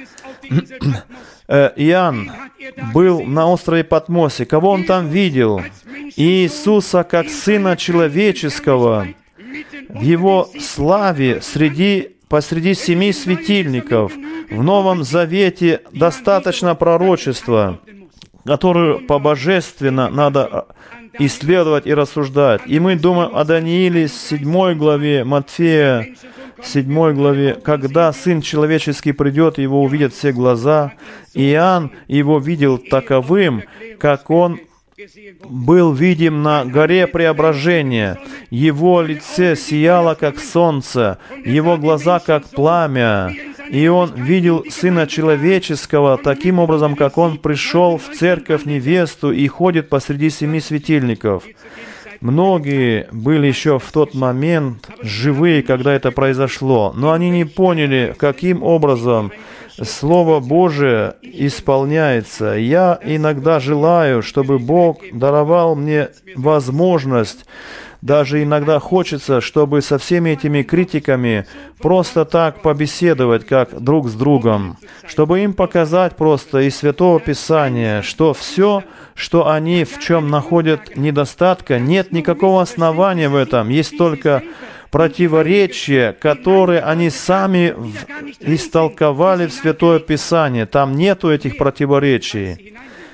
Иоанн был на острове Патмосе. Кого он там видел? Иисуса как Сына Человеческого в Его славе среди, посреди семи светильников. В Новом Завете достаточно пророчества, которое по-божественно надо исследовать и рассуждать. И мы думаем о Данииле, седьмой главе, Матфея, седьмой главе, когда Сын Человеческий придет, Его увидят все глаза. Иоанн Его видел таковым, как Он был видим на горе Преображения. Его лице сияло, как солнце, Его глаза, как пламя. И Он видел Сына Человеческого таким образом, как Он пришел в церковь невесту и ходит посреди семи светильников. Многие были еще в тот момент живые, когда это произошло, но они не поняли, каким образом Слово Божие исполняется. Я иногда желаю, чтобы Бог даровал мне возможность, даже иногда хочется, чтобы со всеми этими критиками просто так побеседовать, как друг с другом, чтобы им показать просто из Святого Писания, что все, что они в чем находят недостатка, нет никакого основания в этом, есть только противоречия, которые они сами истолковали в Святое Писание. Там нету этих противоречий.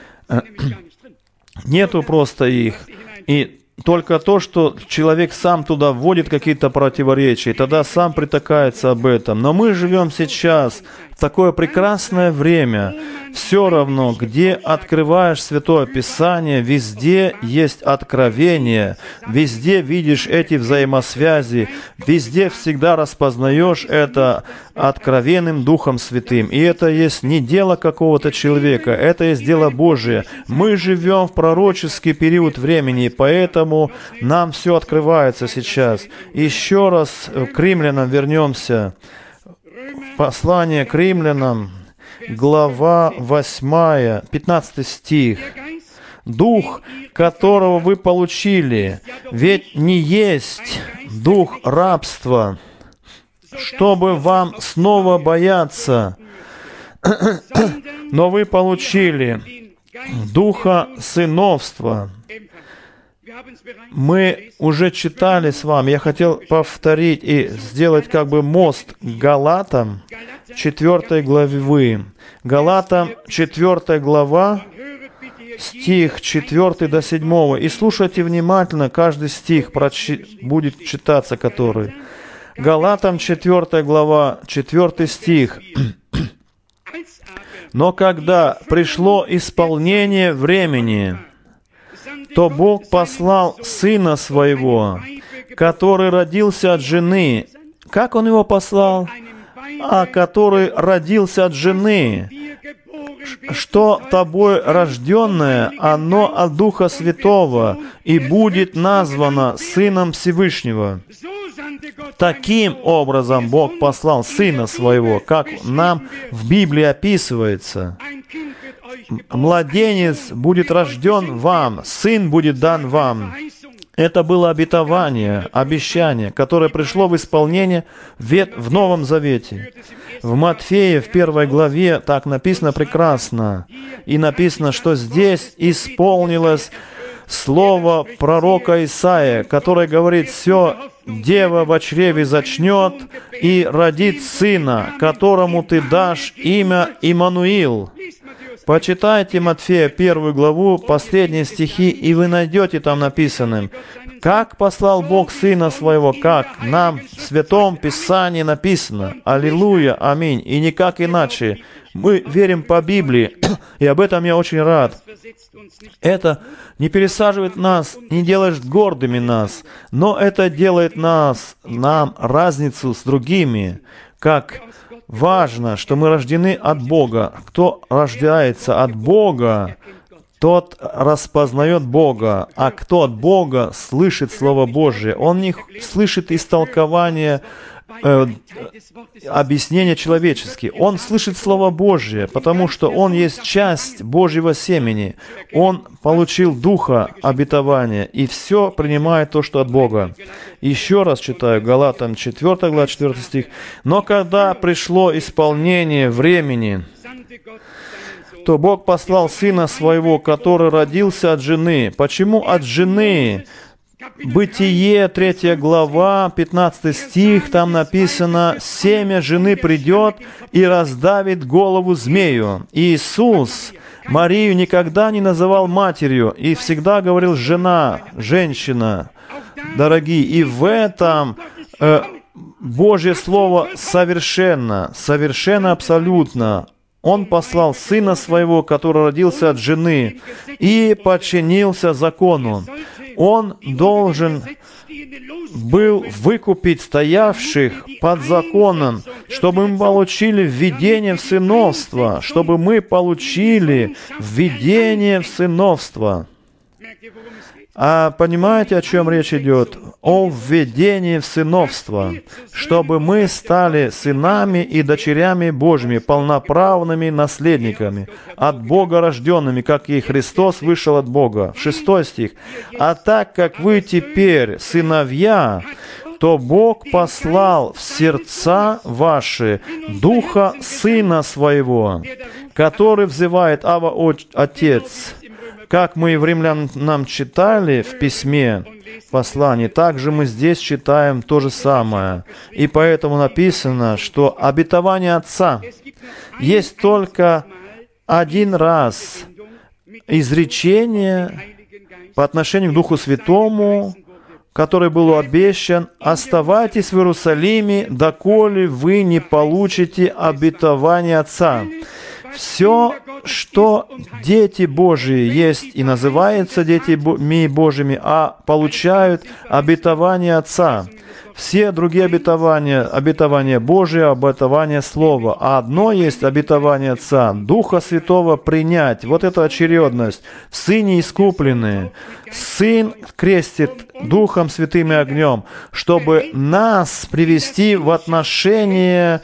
Нету просто их. И только то, что человек сам туда вводит какие-то противоречия, и тогда сам притакается об этом. Но мы живем сейчас в такое прекрасное время. Все равно, где открываешь Святое Писание, везде есть откровение, везде видишь эти взаимосвязи, везде всегда распознаешь это откровенным Духом Святым. И это есть не дело какого-то человека, это есть дело Божие. Мы живем в пророческий период времени, поэтому нам все открывается сейчас. Еще раз к римлянам вернемся. Послание к римлянам, глава восьмая, пятнадцатый стих. «Дух, которого вы получили, ведь не есть дух рабства, чтобы вам снова бояться, но вы получили духа сыновства». Мы уже читали с вами, я хотел повторить и сделать как бы мост к Галатам, четвёртой главы. Галатам, четвёртая глава, стих четвёртый до седьмого. И слушайте внимательно, каждый стих прочи... будет читаться, который. Галатам, четвёртая глава, четвёртый стих. «Но когда пришло исполнение времени, то Бог послал Сына Своего, который родился от жены». Как Он Его послал? А который родился от жены. «Что тобой рожденное, оно от Духа Святого, и будет названо Сыном Всевышнего». Таким образом Бог послал Сына Своего, как нам в Библии описывается. Младенец будет рожден вам, сын будет дан вам. Это было обетование, обещание, которое пришло в исполнение в Новом Завете. В Матфея, в первой главе, так написано прекрасно. И написано, что здесь исполнилось слово пророка Исаия, которое говорит: «Все, дева во чреве зачнет и родит сына, которому ты дашь имя Иммануил». Почитайте Матфея первую главу, последние стихи, и вы найдете там написанным, как послал Бог Сына Своего, как нам в Святом Писании написано. Аллилуйя, аминь. И никак иначе. Мы верим по Библии, и об этом я очень рад. Это не пересаживает нас, не делает гордыми нас, но это делает нас, нам разницу с другими, как важно, что мы рождены от Бога. Кто рождается от Бога, тот распознает Бога, а кто от Бога слышит Слово Божие. Он не слышит истолкования, э, объяснения человеческие. Он слышит Слово Божие, потому что он есть часть Божьего семени. Он получил Духа обетования и все принимает то, что от Бога. Еще раз читаю Галатам четвёртая глава, четвёртый стих. «Но когда пришло исполнение времени, то Бог послал Сына Своего, который родился от жены». Почему от жены? Бытие, третья глава, пятнадцатый стих, там написано: «Семя жены придет и раздавит голову змею». Иисус Марию никогда не называл матерью и всегда говорил «жена», «женщина». Дорогие, и в этом э, Божье Слово совершенно, совершенно абсолютно. Он послал Сына Своего, который родился от жены, и подчинился закону. Он должен был выкупить стоявших под законом, чтобы мы получили введение в сыновство, чтобы мы получили введение в сыновство. А понимаете, о чем речь идет? О введении в сыновство, чтобы мы стали сынами и дочерями Божьими, полноправными наследниками, от Бога рожденными, как и Христос вышел от Бога. Шестой стих. «А так как вы теперь сыновья, то Бог послал в сердца ваши Духа Сына Своего, который взывает: Ава, Отец». Как мы в Римлянам читали в письме, послании, также мы здесь читаем то же самое. И поэтому написано, что обетование Отца есть только один раз изречение по отношению к Духу Святому, который был обещан: «Оставайтесь в Иерусалиме, доколе вы не получите обетование Отца». Все, что дети Божии есть и называются детьми Божьими, а получают обетование Отца. Все другие обетования, обетование Божие, обетование Слова. А одно есть обетование Отца, Духа Святого принять. Вот эта очередность. В Сыне искуплены. Сын крестит Духом Святым и огнем, чтобы нас привести в отношение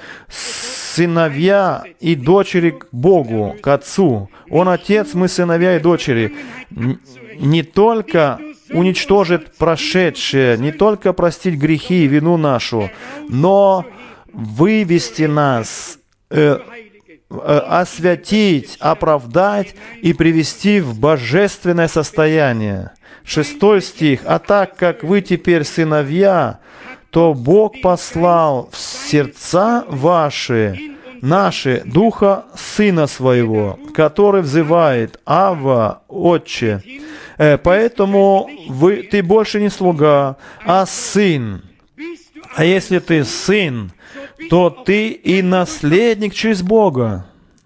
сыновья и дочери к Богу, к Отцу. Он Отец, мы сыновья и дочери. Не только уничтожит прошедшее, не только простить грехи и вину нашу, но вывести нас, э, э, освятить, оправдать и привести в божественное состояние. Шестой стих. «А так как вы теперь сыновья, то Бог послал в сердца ваши, наши, Духа Сына Своего, который взывает: Ава, Отче». Поэтому вы, ты больше не слуга, а сын. А если ты сын, то ты и наследник через Бога.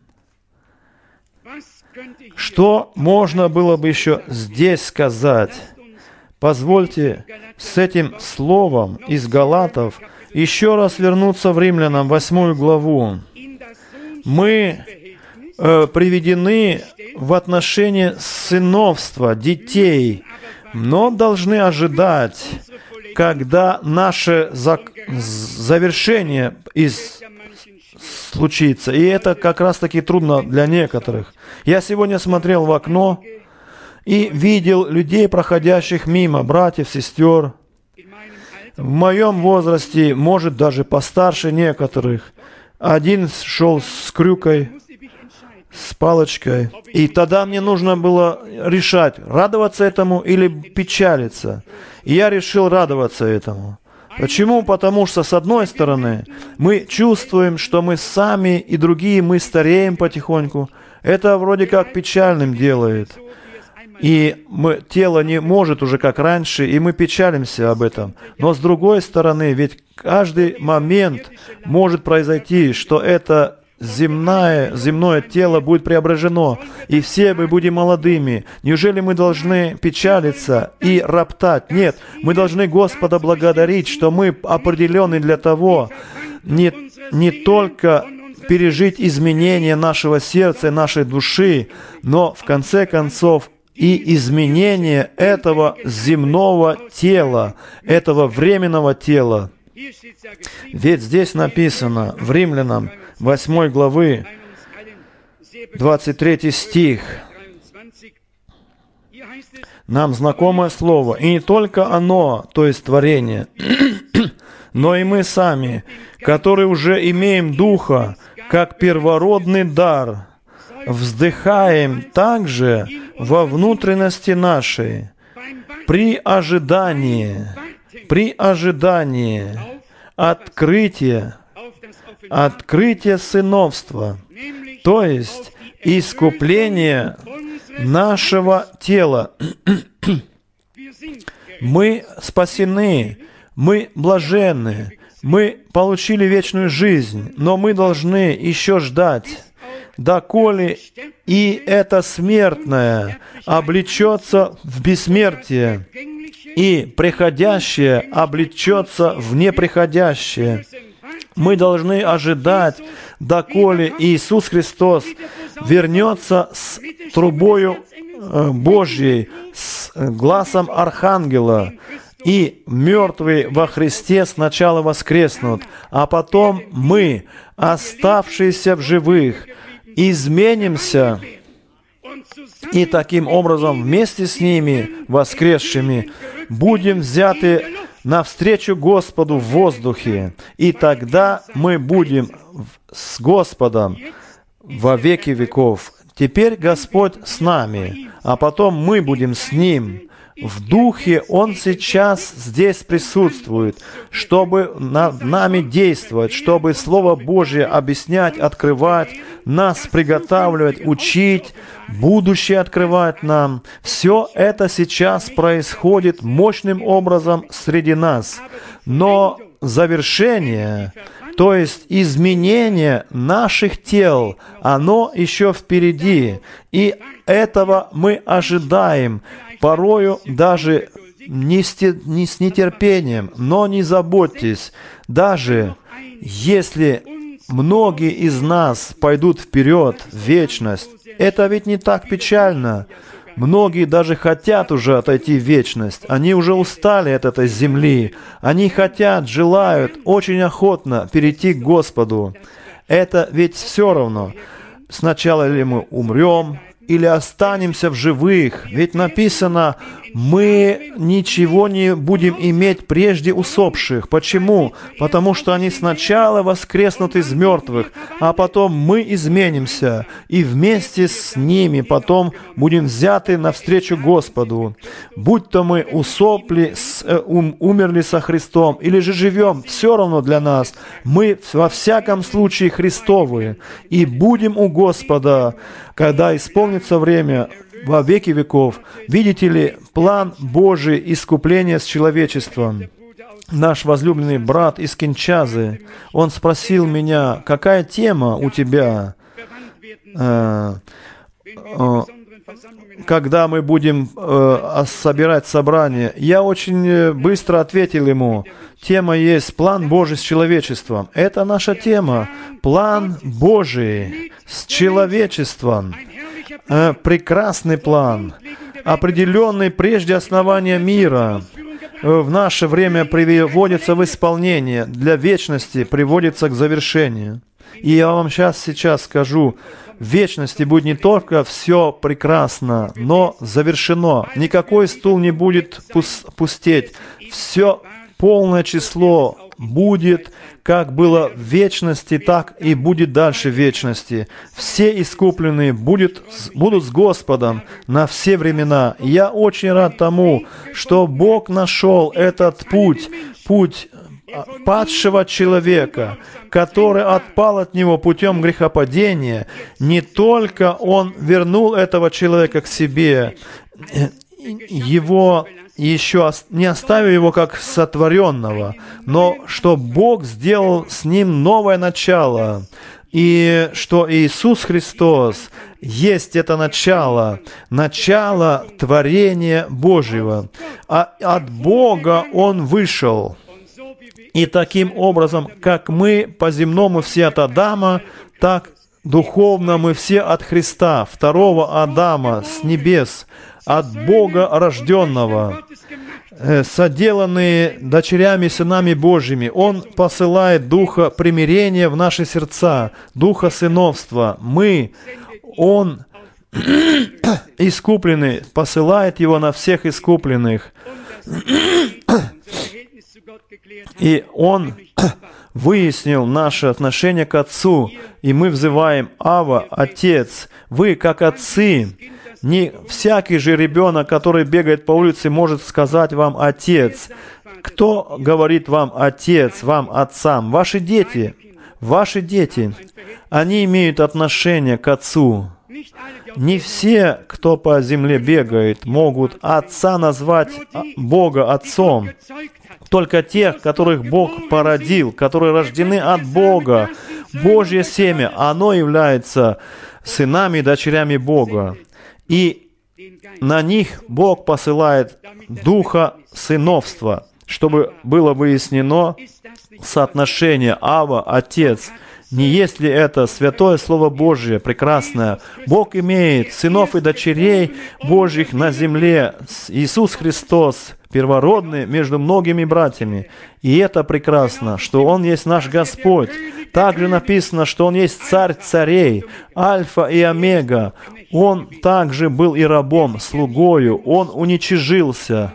Что можно было бы еще здесь сказать? Позвольте с этим словом из Галатов еще раз вернуться в Римлянам, восьмую главу. Мы э, приведены в отношении сыновства, детей, но должны ожидать когда наше зак- завершение из случится. И это как раз-таки трудно для некоторых. Я сегодня смотрел в окно и видел людей, проходящих мимо, братьев, сестер, в моем возрасте, может, даже постарше некоторых. Один шел с крюкой, с палочкой. И тогда мне нужно было решать, радоваться этому или печалиться. И я решил радоваться этому. Почему? Потому что, с одной стороны, мы чувствуем, что мы сами и другие, мы стареем потихоньку. Это вроде как печальным делает. И мы, тело не может уже как раньше, и мы печалимся об этом. Но с другой стороны, ведь каждый момент может произойти, что это земное, земное тело будет преображено, и все мы будем молодыми. Неужели мы должны печалиться и роптать? Нет, мы должны Господа благодарить, что мы определены для того, не, не только пережить изменения нашего сердца и нашей души, но в конце концов и изменение этого земного тела, этого временного тела. Ведь здесь написано в Римлянам восьмой главы, двадцать третий стих. Нам знакомое слово. И не только оно, то есть творение, но и мы сами, которые уже имеем Духа, как первородный дар, вздыхаем также во внутренности нашей, при ожидании, при ожидании открытия, открытия сыновства, то есть искупления нашего тела. Мы спасены, мы блаженны, мы получили вечную жизнь, но мы должны еще ждать, доколе и это смертное облечется в бессмертие, и приходящее облечется в неприходящее. Мы должны ожидать, доколе Иисус Христос вернется с трубою Божьей, с гласом Архангела, и мертвые во Христе сначала воскреснут, а потом мы, оставшиеся в живых, изменимся, и таким образом вместе с ними, воскресшими, будем взяты навстречу Господу в воздухе, и тогда мы будем с Господом во веки веков. Теперь Господь с нами, а потом мы будем с Ним. В Духе Он сейчас здесь присутствует, чтобы над нами действовать, чтобы Слово Божье объяснять, открывать, нас приготавливать, учить, будущее открывать нам. Все это сейчас происходит мощным образом среди нас. Но завершение, то есть изменение наших тел, оно еще впереди. И этого мы ожидаем, порою даже не с, не с нетерпением, но не заботьтесь, даже если многие из нас пойдут вперед в вечность, это ведь не так печально. Многие даже хотят уже отойти в вечность. Они уже устали от этой земли. Они хотят, желают очень охотно перейти к Господу. Это ведь все равно, сначала ли мы умрем, или останемся в живых. Ведь написано, мы ничего не будем иметь прежде усопших. Почему? Потому что они сначала воскреснут из мертвых, а потом мы изменимся, и вместе с ними потом будем взяты навстречу Господу. Будь то мы усопли, с, э, ум, умерли со Христом, или же живем, все равно для нас. Мы во всяком случае Христовы, и будем у Господа, когда исполнится время во веки веков. Видите ли, план Божий искупления с человечеством. Наш возлюбленный брат из Кинчазы, он спросил меня, какая тема у тебя, э, э, когда мы будем э, собирать собрание. Я очень быстро ответил ему, тема есть план Божий с человечеством. Это наша тема. План Божий с человечеством. Э, прекрасный план, определенный прежде основания мира. в наше время приводится в исполнение, для вечности приводится к завершению. И я вам сейчас, сейчас скажу, в вечности будет не только все прекрасно, но завершено. Никакой стул не будет пус- пустеть. Все полное число будет, как было в вечности, так и будет дальше в вечности. Все искупленные будут, будут с Господом на все времена. И я очень рад тому, что Бог нашел этот путь, путь падшего человека, который отпал от него путем грехопадения. Не только Он вернул этого человека к себе, его еще не оставив его как сотворенного, но что Бог сделал с ним новое начало, и что Иисус Христос есть это начало, начало творения Божьего. А от Бога Он вышел. И таким образом, как мы по-земному все от Адама, так духовно мы все от Христа, второго Адама с небес, от Бога рожденного, соделанные дочерями и сынами Божьими. Он посылает Духа примирения в наши сердца, Духа сыновства. Мы, Он, искупленный, посылает Его на всех искупленных. И Он выяснил наше отношение к Отцу, и мы взываем: «Ава, Отец». Вы, как отцы, не всякий же ребенок, который бегает по улице, может сказать вам «Отец». Кто говорит вам «Отец», вам, отцам? Ваши дети. Ваши дети. Они имеют отношение к Отцу. Не все, кто по земле бегает, могут Отца назвать Бога Отцом. Только тех, которых Бог породил, которые рождены от Бога. Божье семя, оно является сынами и дочерями Бога. И на них Бог посылает Духа сыновства, чтобы было выяснено соотношение Ава, Отец. Не есть ли это святое Слово Божие, прекрасное? Бог имеет сынов и дочерей Божьих на земле. Иисус Христос первородный между многими братьями. И это прекрасно, что Он есть наш Господь. Также написано, что Он есть Царь царей, Альфа и Омега. Он также был и рабом, слугою. Он уничижился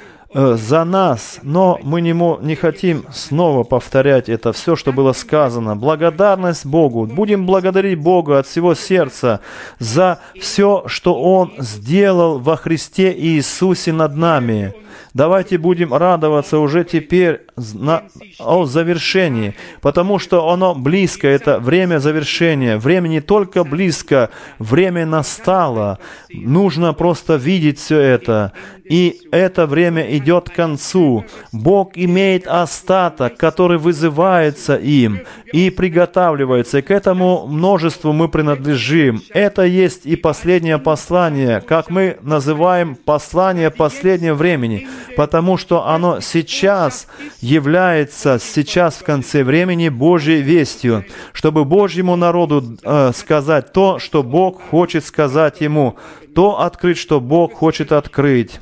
за нас, но мы не, мо- не хотим снова повторять это все, что было сказано. Благодарность Богу. Будем благодарить Бога от всего сердца за все, что Он сделал во Христе Иисусе над нами. Давайте будем радоваться уже теперь на, о завершении, потому что оно близко, это время завершения. Время не только близко, время настало. Нужно просто видеть все это. И это время идет к концу. Бог имеет остаток, который вызывается им и приготавливается. И к этому множеству мы принадлежим. Это есть и последнее послание, как мы называем послание последнего времени, потому что оно сейчас является, сейчас в конце времени, Божьей вестью, чтобы Божьему народу э, сказать то, что Бог хочет сказать ему, то открыть, что Бог хочет открыть.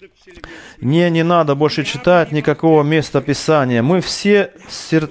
Мне не надо больше читать никакого места Писания. Мы все сер...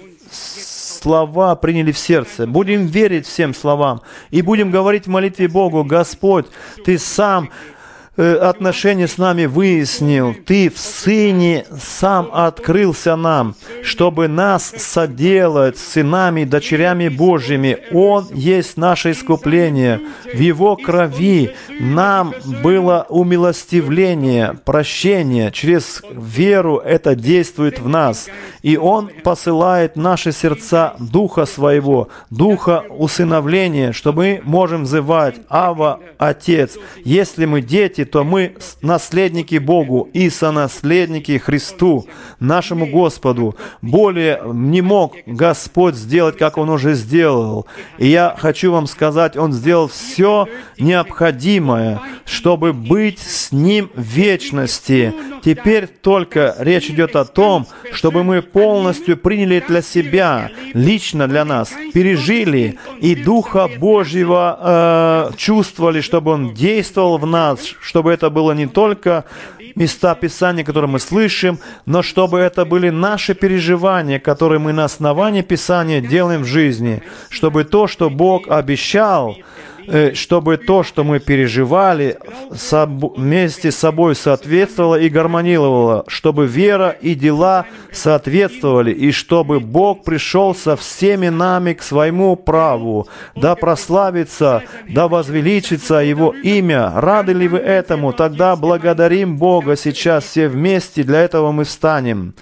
слова приняли в сердце. Будем верить всем словам и будем говорить в молитве Богу: «Господь, Ты сам отношения с нами выяснил. Ты в Сыне сам открылся нам, чтобы нас соделать сынами и дочерями Божьими. Он есть наше искупление. В Его крови нам было умилостивление, прощение. Через веру это действует в нас. И Он посылает в наши сердца Духа Своего, Духа усыновления, что мы можем взывать: «Ава, Отец». Если мы дети, то мы наследники Богу и сонаследники Христу, нашему Господу. Более не мог Господь сделать, как Он уже сделал. И я хочу вам сказать, Он сделал все необходимое, чтобы быть с Ним в вечности. Теперь только речь идет о том, чтобы мы полностью приняли для себя, лично для нас, пережили и Духа Божьего э, чувствовали, чтобы Он действовал в нас, чтобы это было не только места Писания, которые мы слышим, но чтобы это были наши переживания, которые мы на основании Писания делаем в жизни, чтобы то, что Бог обещал, чтобы то, что мы переживали, вместе с собой соответствовало и гармонировало, чтобы вера и дела соответствовали, и чтобы Бог пришел со всеми нами к своему праву. Да прославится, да возвеличится Его имя. Рады ли вы этому? Тогда благодарим Бога сейчас все вместе. Для этого мы встанем.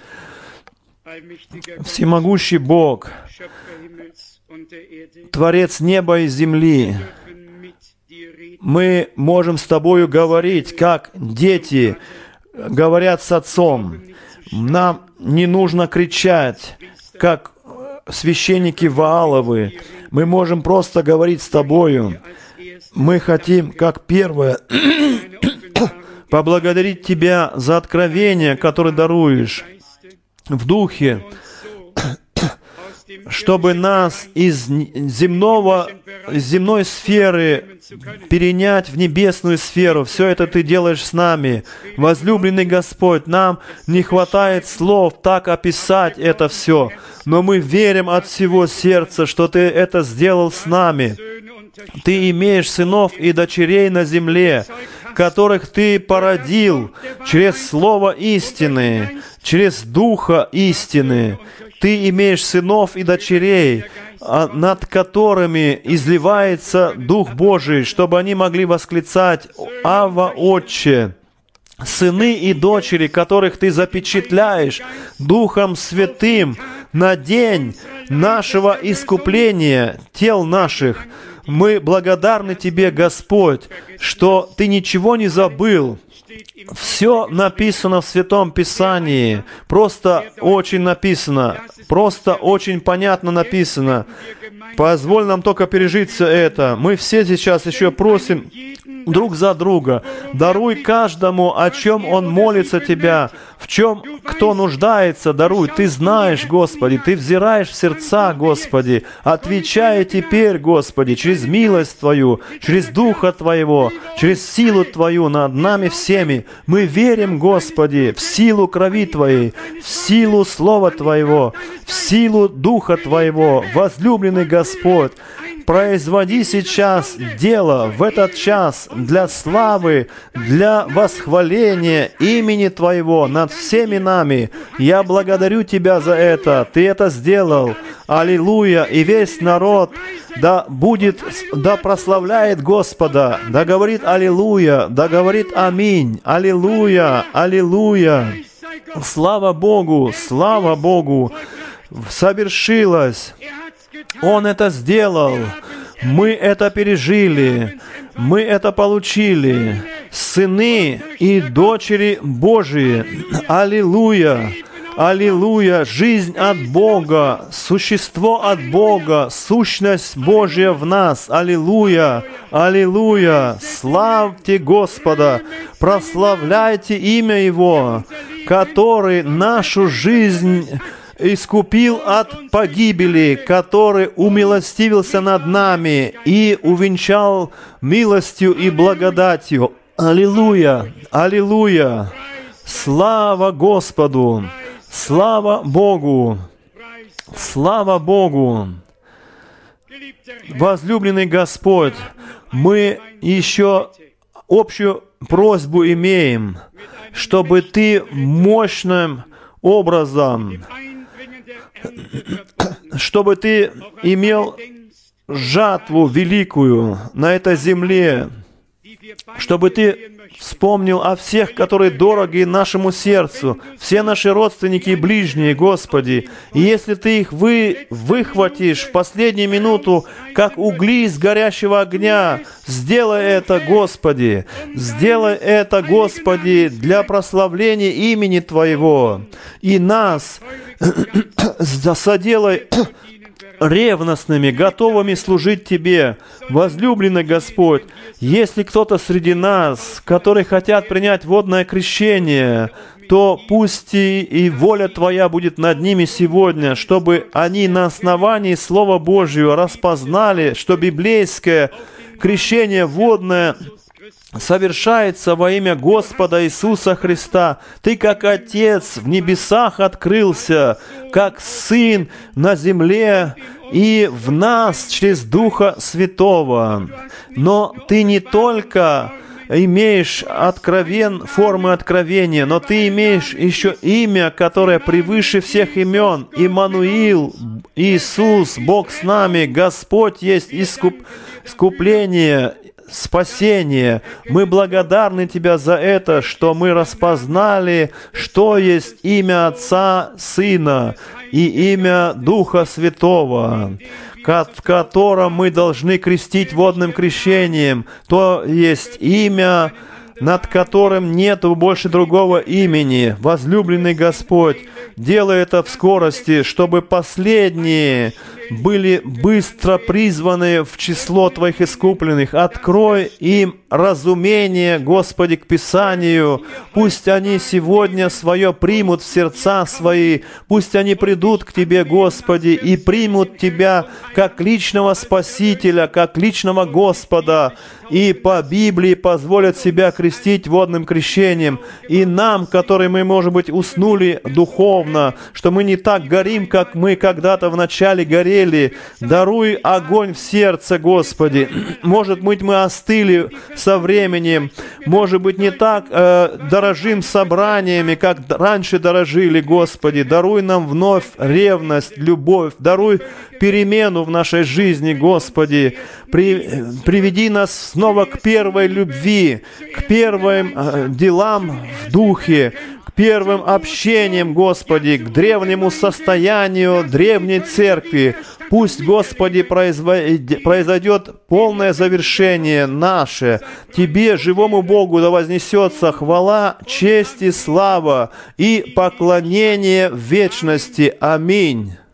Всемогущий Бог, Творец неба и земли, мы можем с Тобою говорить, как дети говорят с Отцом. Нам не нужно кричать, как священники Вааловы. Мы можем просто говорить с Тобою. Мы хотим, как первое, поблагодарить Тебя за откровение, которое даруешь в Духе, чтобы нас из земного, из земной сферы перенять в небесную сферу. Все это Ты делаешь с нами. Возлюбленный Господь, нам не хватает слов так описать это все, но мы верим от всего сердца, что Ты это сделал с нами. Ты имеешь сынов и дочерей на земле, которых Ты породил через Слово истины, через Духа истины. Ты имеешь сынов и дочерей, над которыми изливается Дух Божий, чтобы они могли восклицать «Авва, Отче». Сыны и дочери, которых Ты запечатляешь Духом Святым на день нашего искупления тел наших. Мы благодарны Тебе, Господь, что Ты ничего не забыл. Все написано в Святом Писании. Просто очень написано. Просто очень понятно написано. Позволь нам только пережить все это. Мы все сейчас еще просим друг за друга. Даруй каждому, о чем он молится Тебя, в чем кто нуждается, даруй. Ты знаешь, Господи, Ты взираешь в сердца, Господи. Отвечай теперь, Господи, через милость Твою, через Духа Твоего, через силу Твою над нами всеми. Мы верим, Господи, в силу крови Твоей, в силу Слова Твоего, в силу Духа Твоего. Возлюбленный Господь, производи сейчас дело в этот час для славы, для восхваления имени Твоего над всеми нами. Я благодарю Тебя за это. Ты это сделал. Аллилуйя! И весь народ да будет, да прославляет Господа, да говорит Аллилуйя, да говорит Аминь. Аллилуйя! Аллилуйя! Слава Богу! Слава Богу! Совершилось! Он это сделал. Мы это пережили. Мы это получили. Сыны и дочери Божии. Аллилуйя! Аллилуйя! Жизнь от Бога, существо от Бога, сущность Божья в нас. Аллилуйя! Аллилуйя! Славьте Господа! Прославляйте имя Его, который нашу жизнь искупил от погибели, который умилостивился над нами и увенчал милостью и благодатью. Аллилуйя! Аллилуйя! Слава Господу! Слава Богу! Слава Богу! Возлюбленный Господь, мы еще общую просьбу имеем, чтобы Ты мощным образом, чтобы Ты имел жатву великую на этой земле, чтобы Ты вспомнил о всех, которые дороги нашему сердцу, все наши родственники и ближние, Господи. И если Ты их вы, выхватишь в последнюю минуту, как угли из горящего огня, сделай это, Господи. Сделай это, Господи, для прославления имени Твоего. И нас соделай ревностными, готовыми служить Тебе. Возлюбленный Господь, если кто-то среди нас, которые хотят принять водное крещение, то пусть и, и воля Твоя будет над ними сегодня, чтобы они на основании Слова Божьего распознали, что библейское крещение водное совершается во имя Господа Иисуса Христа. Ты, как Отец, в небесах открылся, как Сын на земле и в нас через Духа Святого. Но Ты не только имеешь откровен, формы откровения, но Ты имеешь еще имя, которое превыше всех имен. Иммануил, Иисус, Бог с нами, Господь есть искуп, искупление, спасение. Мы благодарны Тебя за это, что мы распознали, что есть имя Отца, Сына и имя Духа Святого, в котором мы должны крестить водным крещением. То есть имя, над которым нет больше другого имени. Возлюбленный Господь, делай это в скорости, чтобы последние были быстро призваны в число Твоих искупленных. Открой им разумение, Господи, к Писанию. Пусть они сегодня свое примут в сердца свои. Пусть они придут к Тебе, Господи, и примут Тебя как личного Спасителя, как личного Господа. И по Библии позволят себя крестить водным крещением. И нам, которые мы, может быть, уснули духовно, что мы не так горим, как мы когда-то вначале горели, даруй огонь в сердце, Господи. Может быть, мы остыли со временем, может быть, не так э, дорожим собраниями, как раньше дорожили, Господи. Даруй нам вновь ревность, любовь, даруй перемену в нашей жизни, Господи. При, приведи нас снова к первой любви, к первым э, делам в духе, к первым общениям, Господи, к древнему состоянию древней церкви. Пусть, Господи, произойдет полное завершение наше. Тебе, живому Богу, да вознесется хвала, честь и слава и поклонение в вечности. Аминь.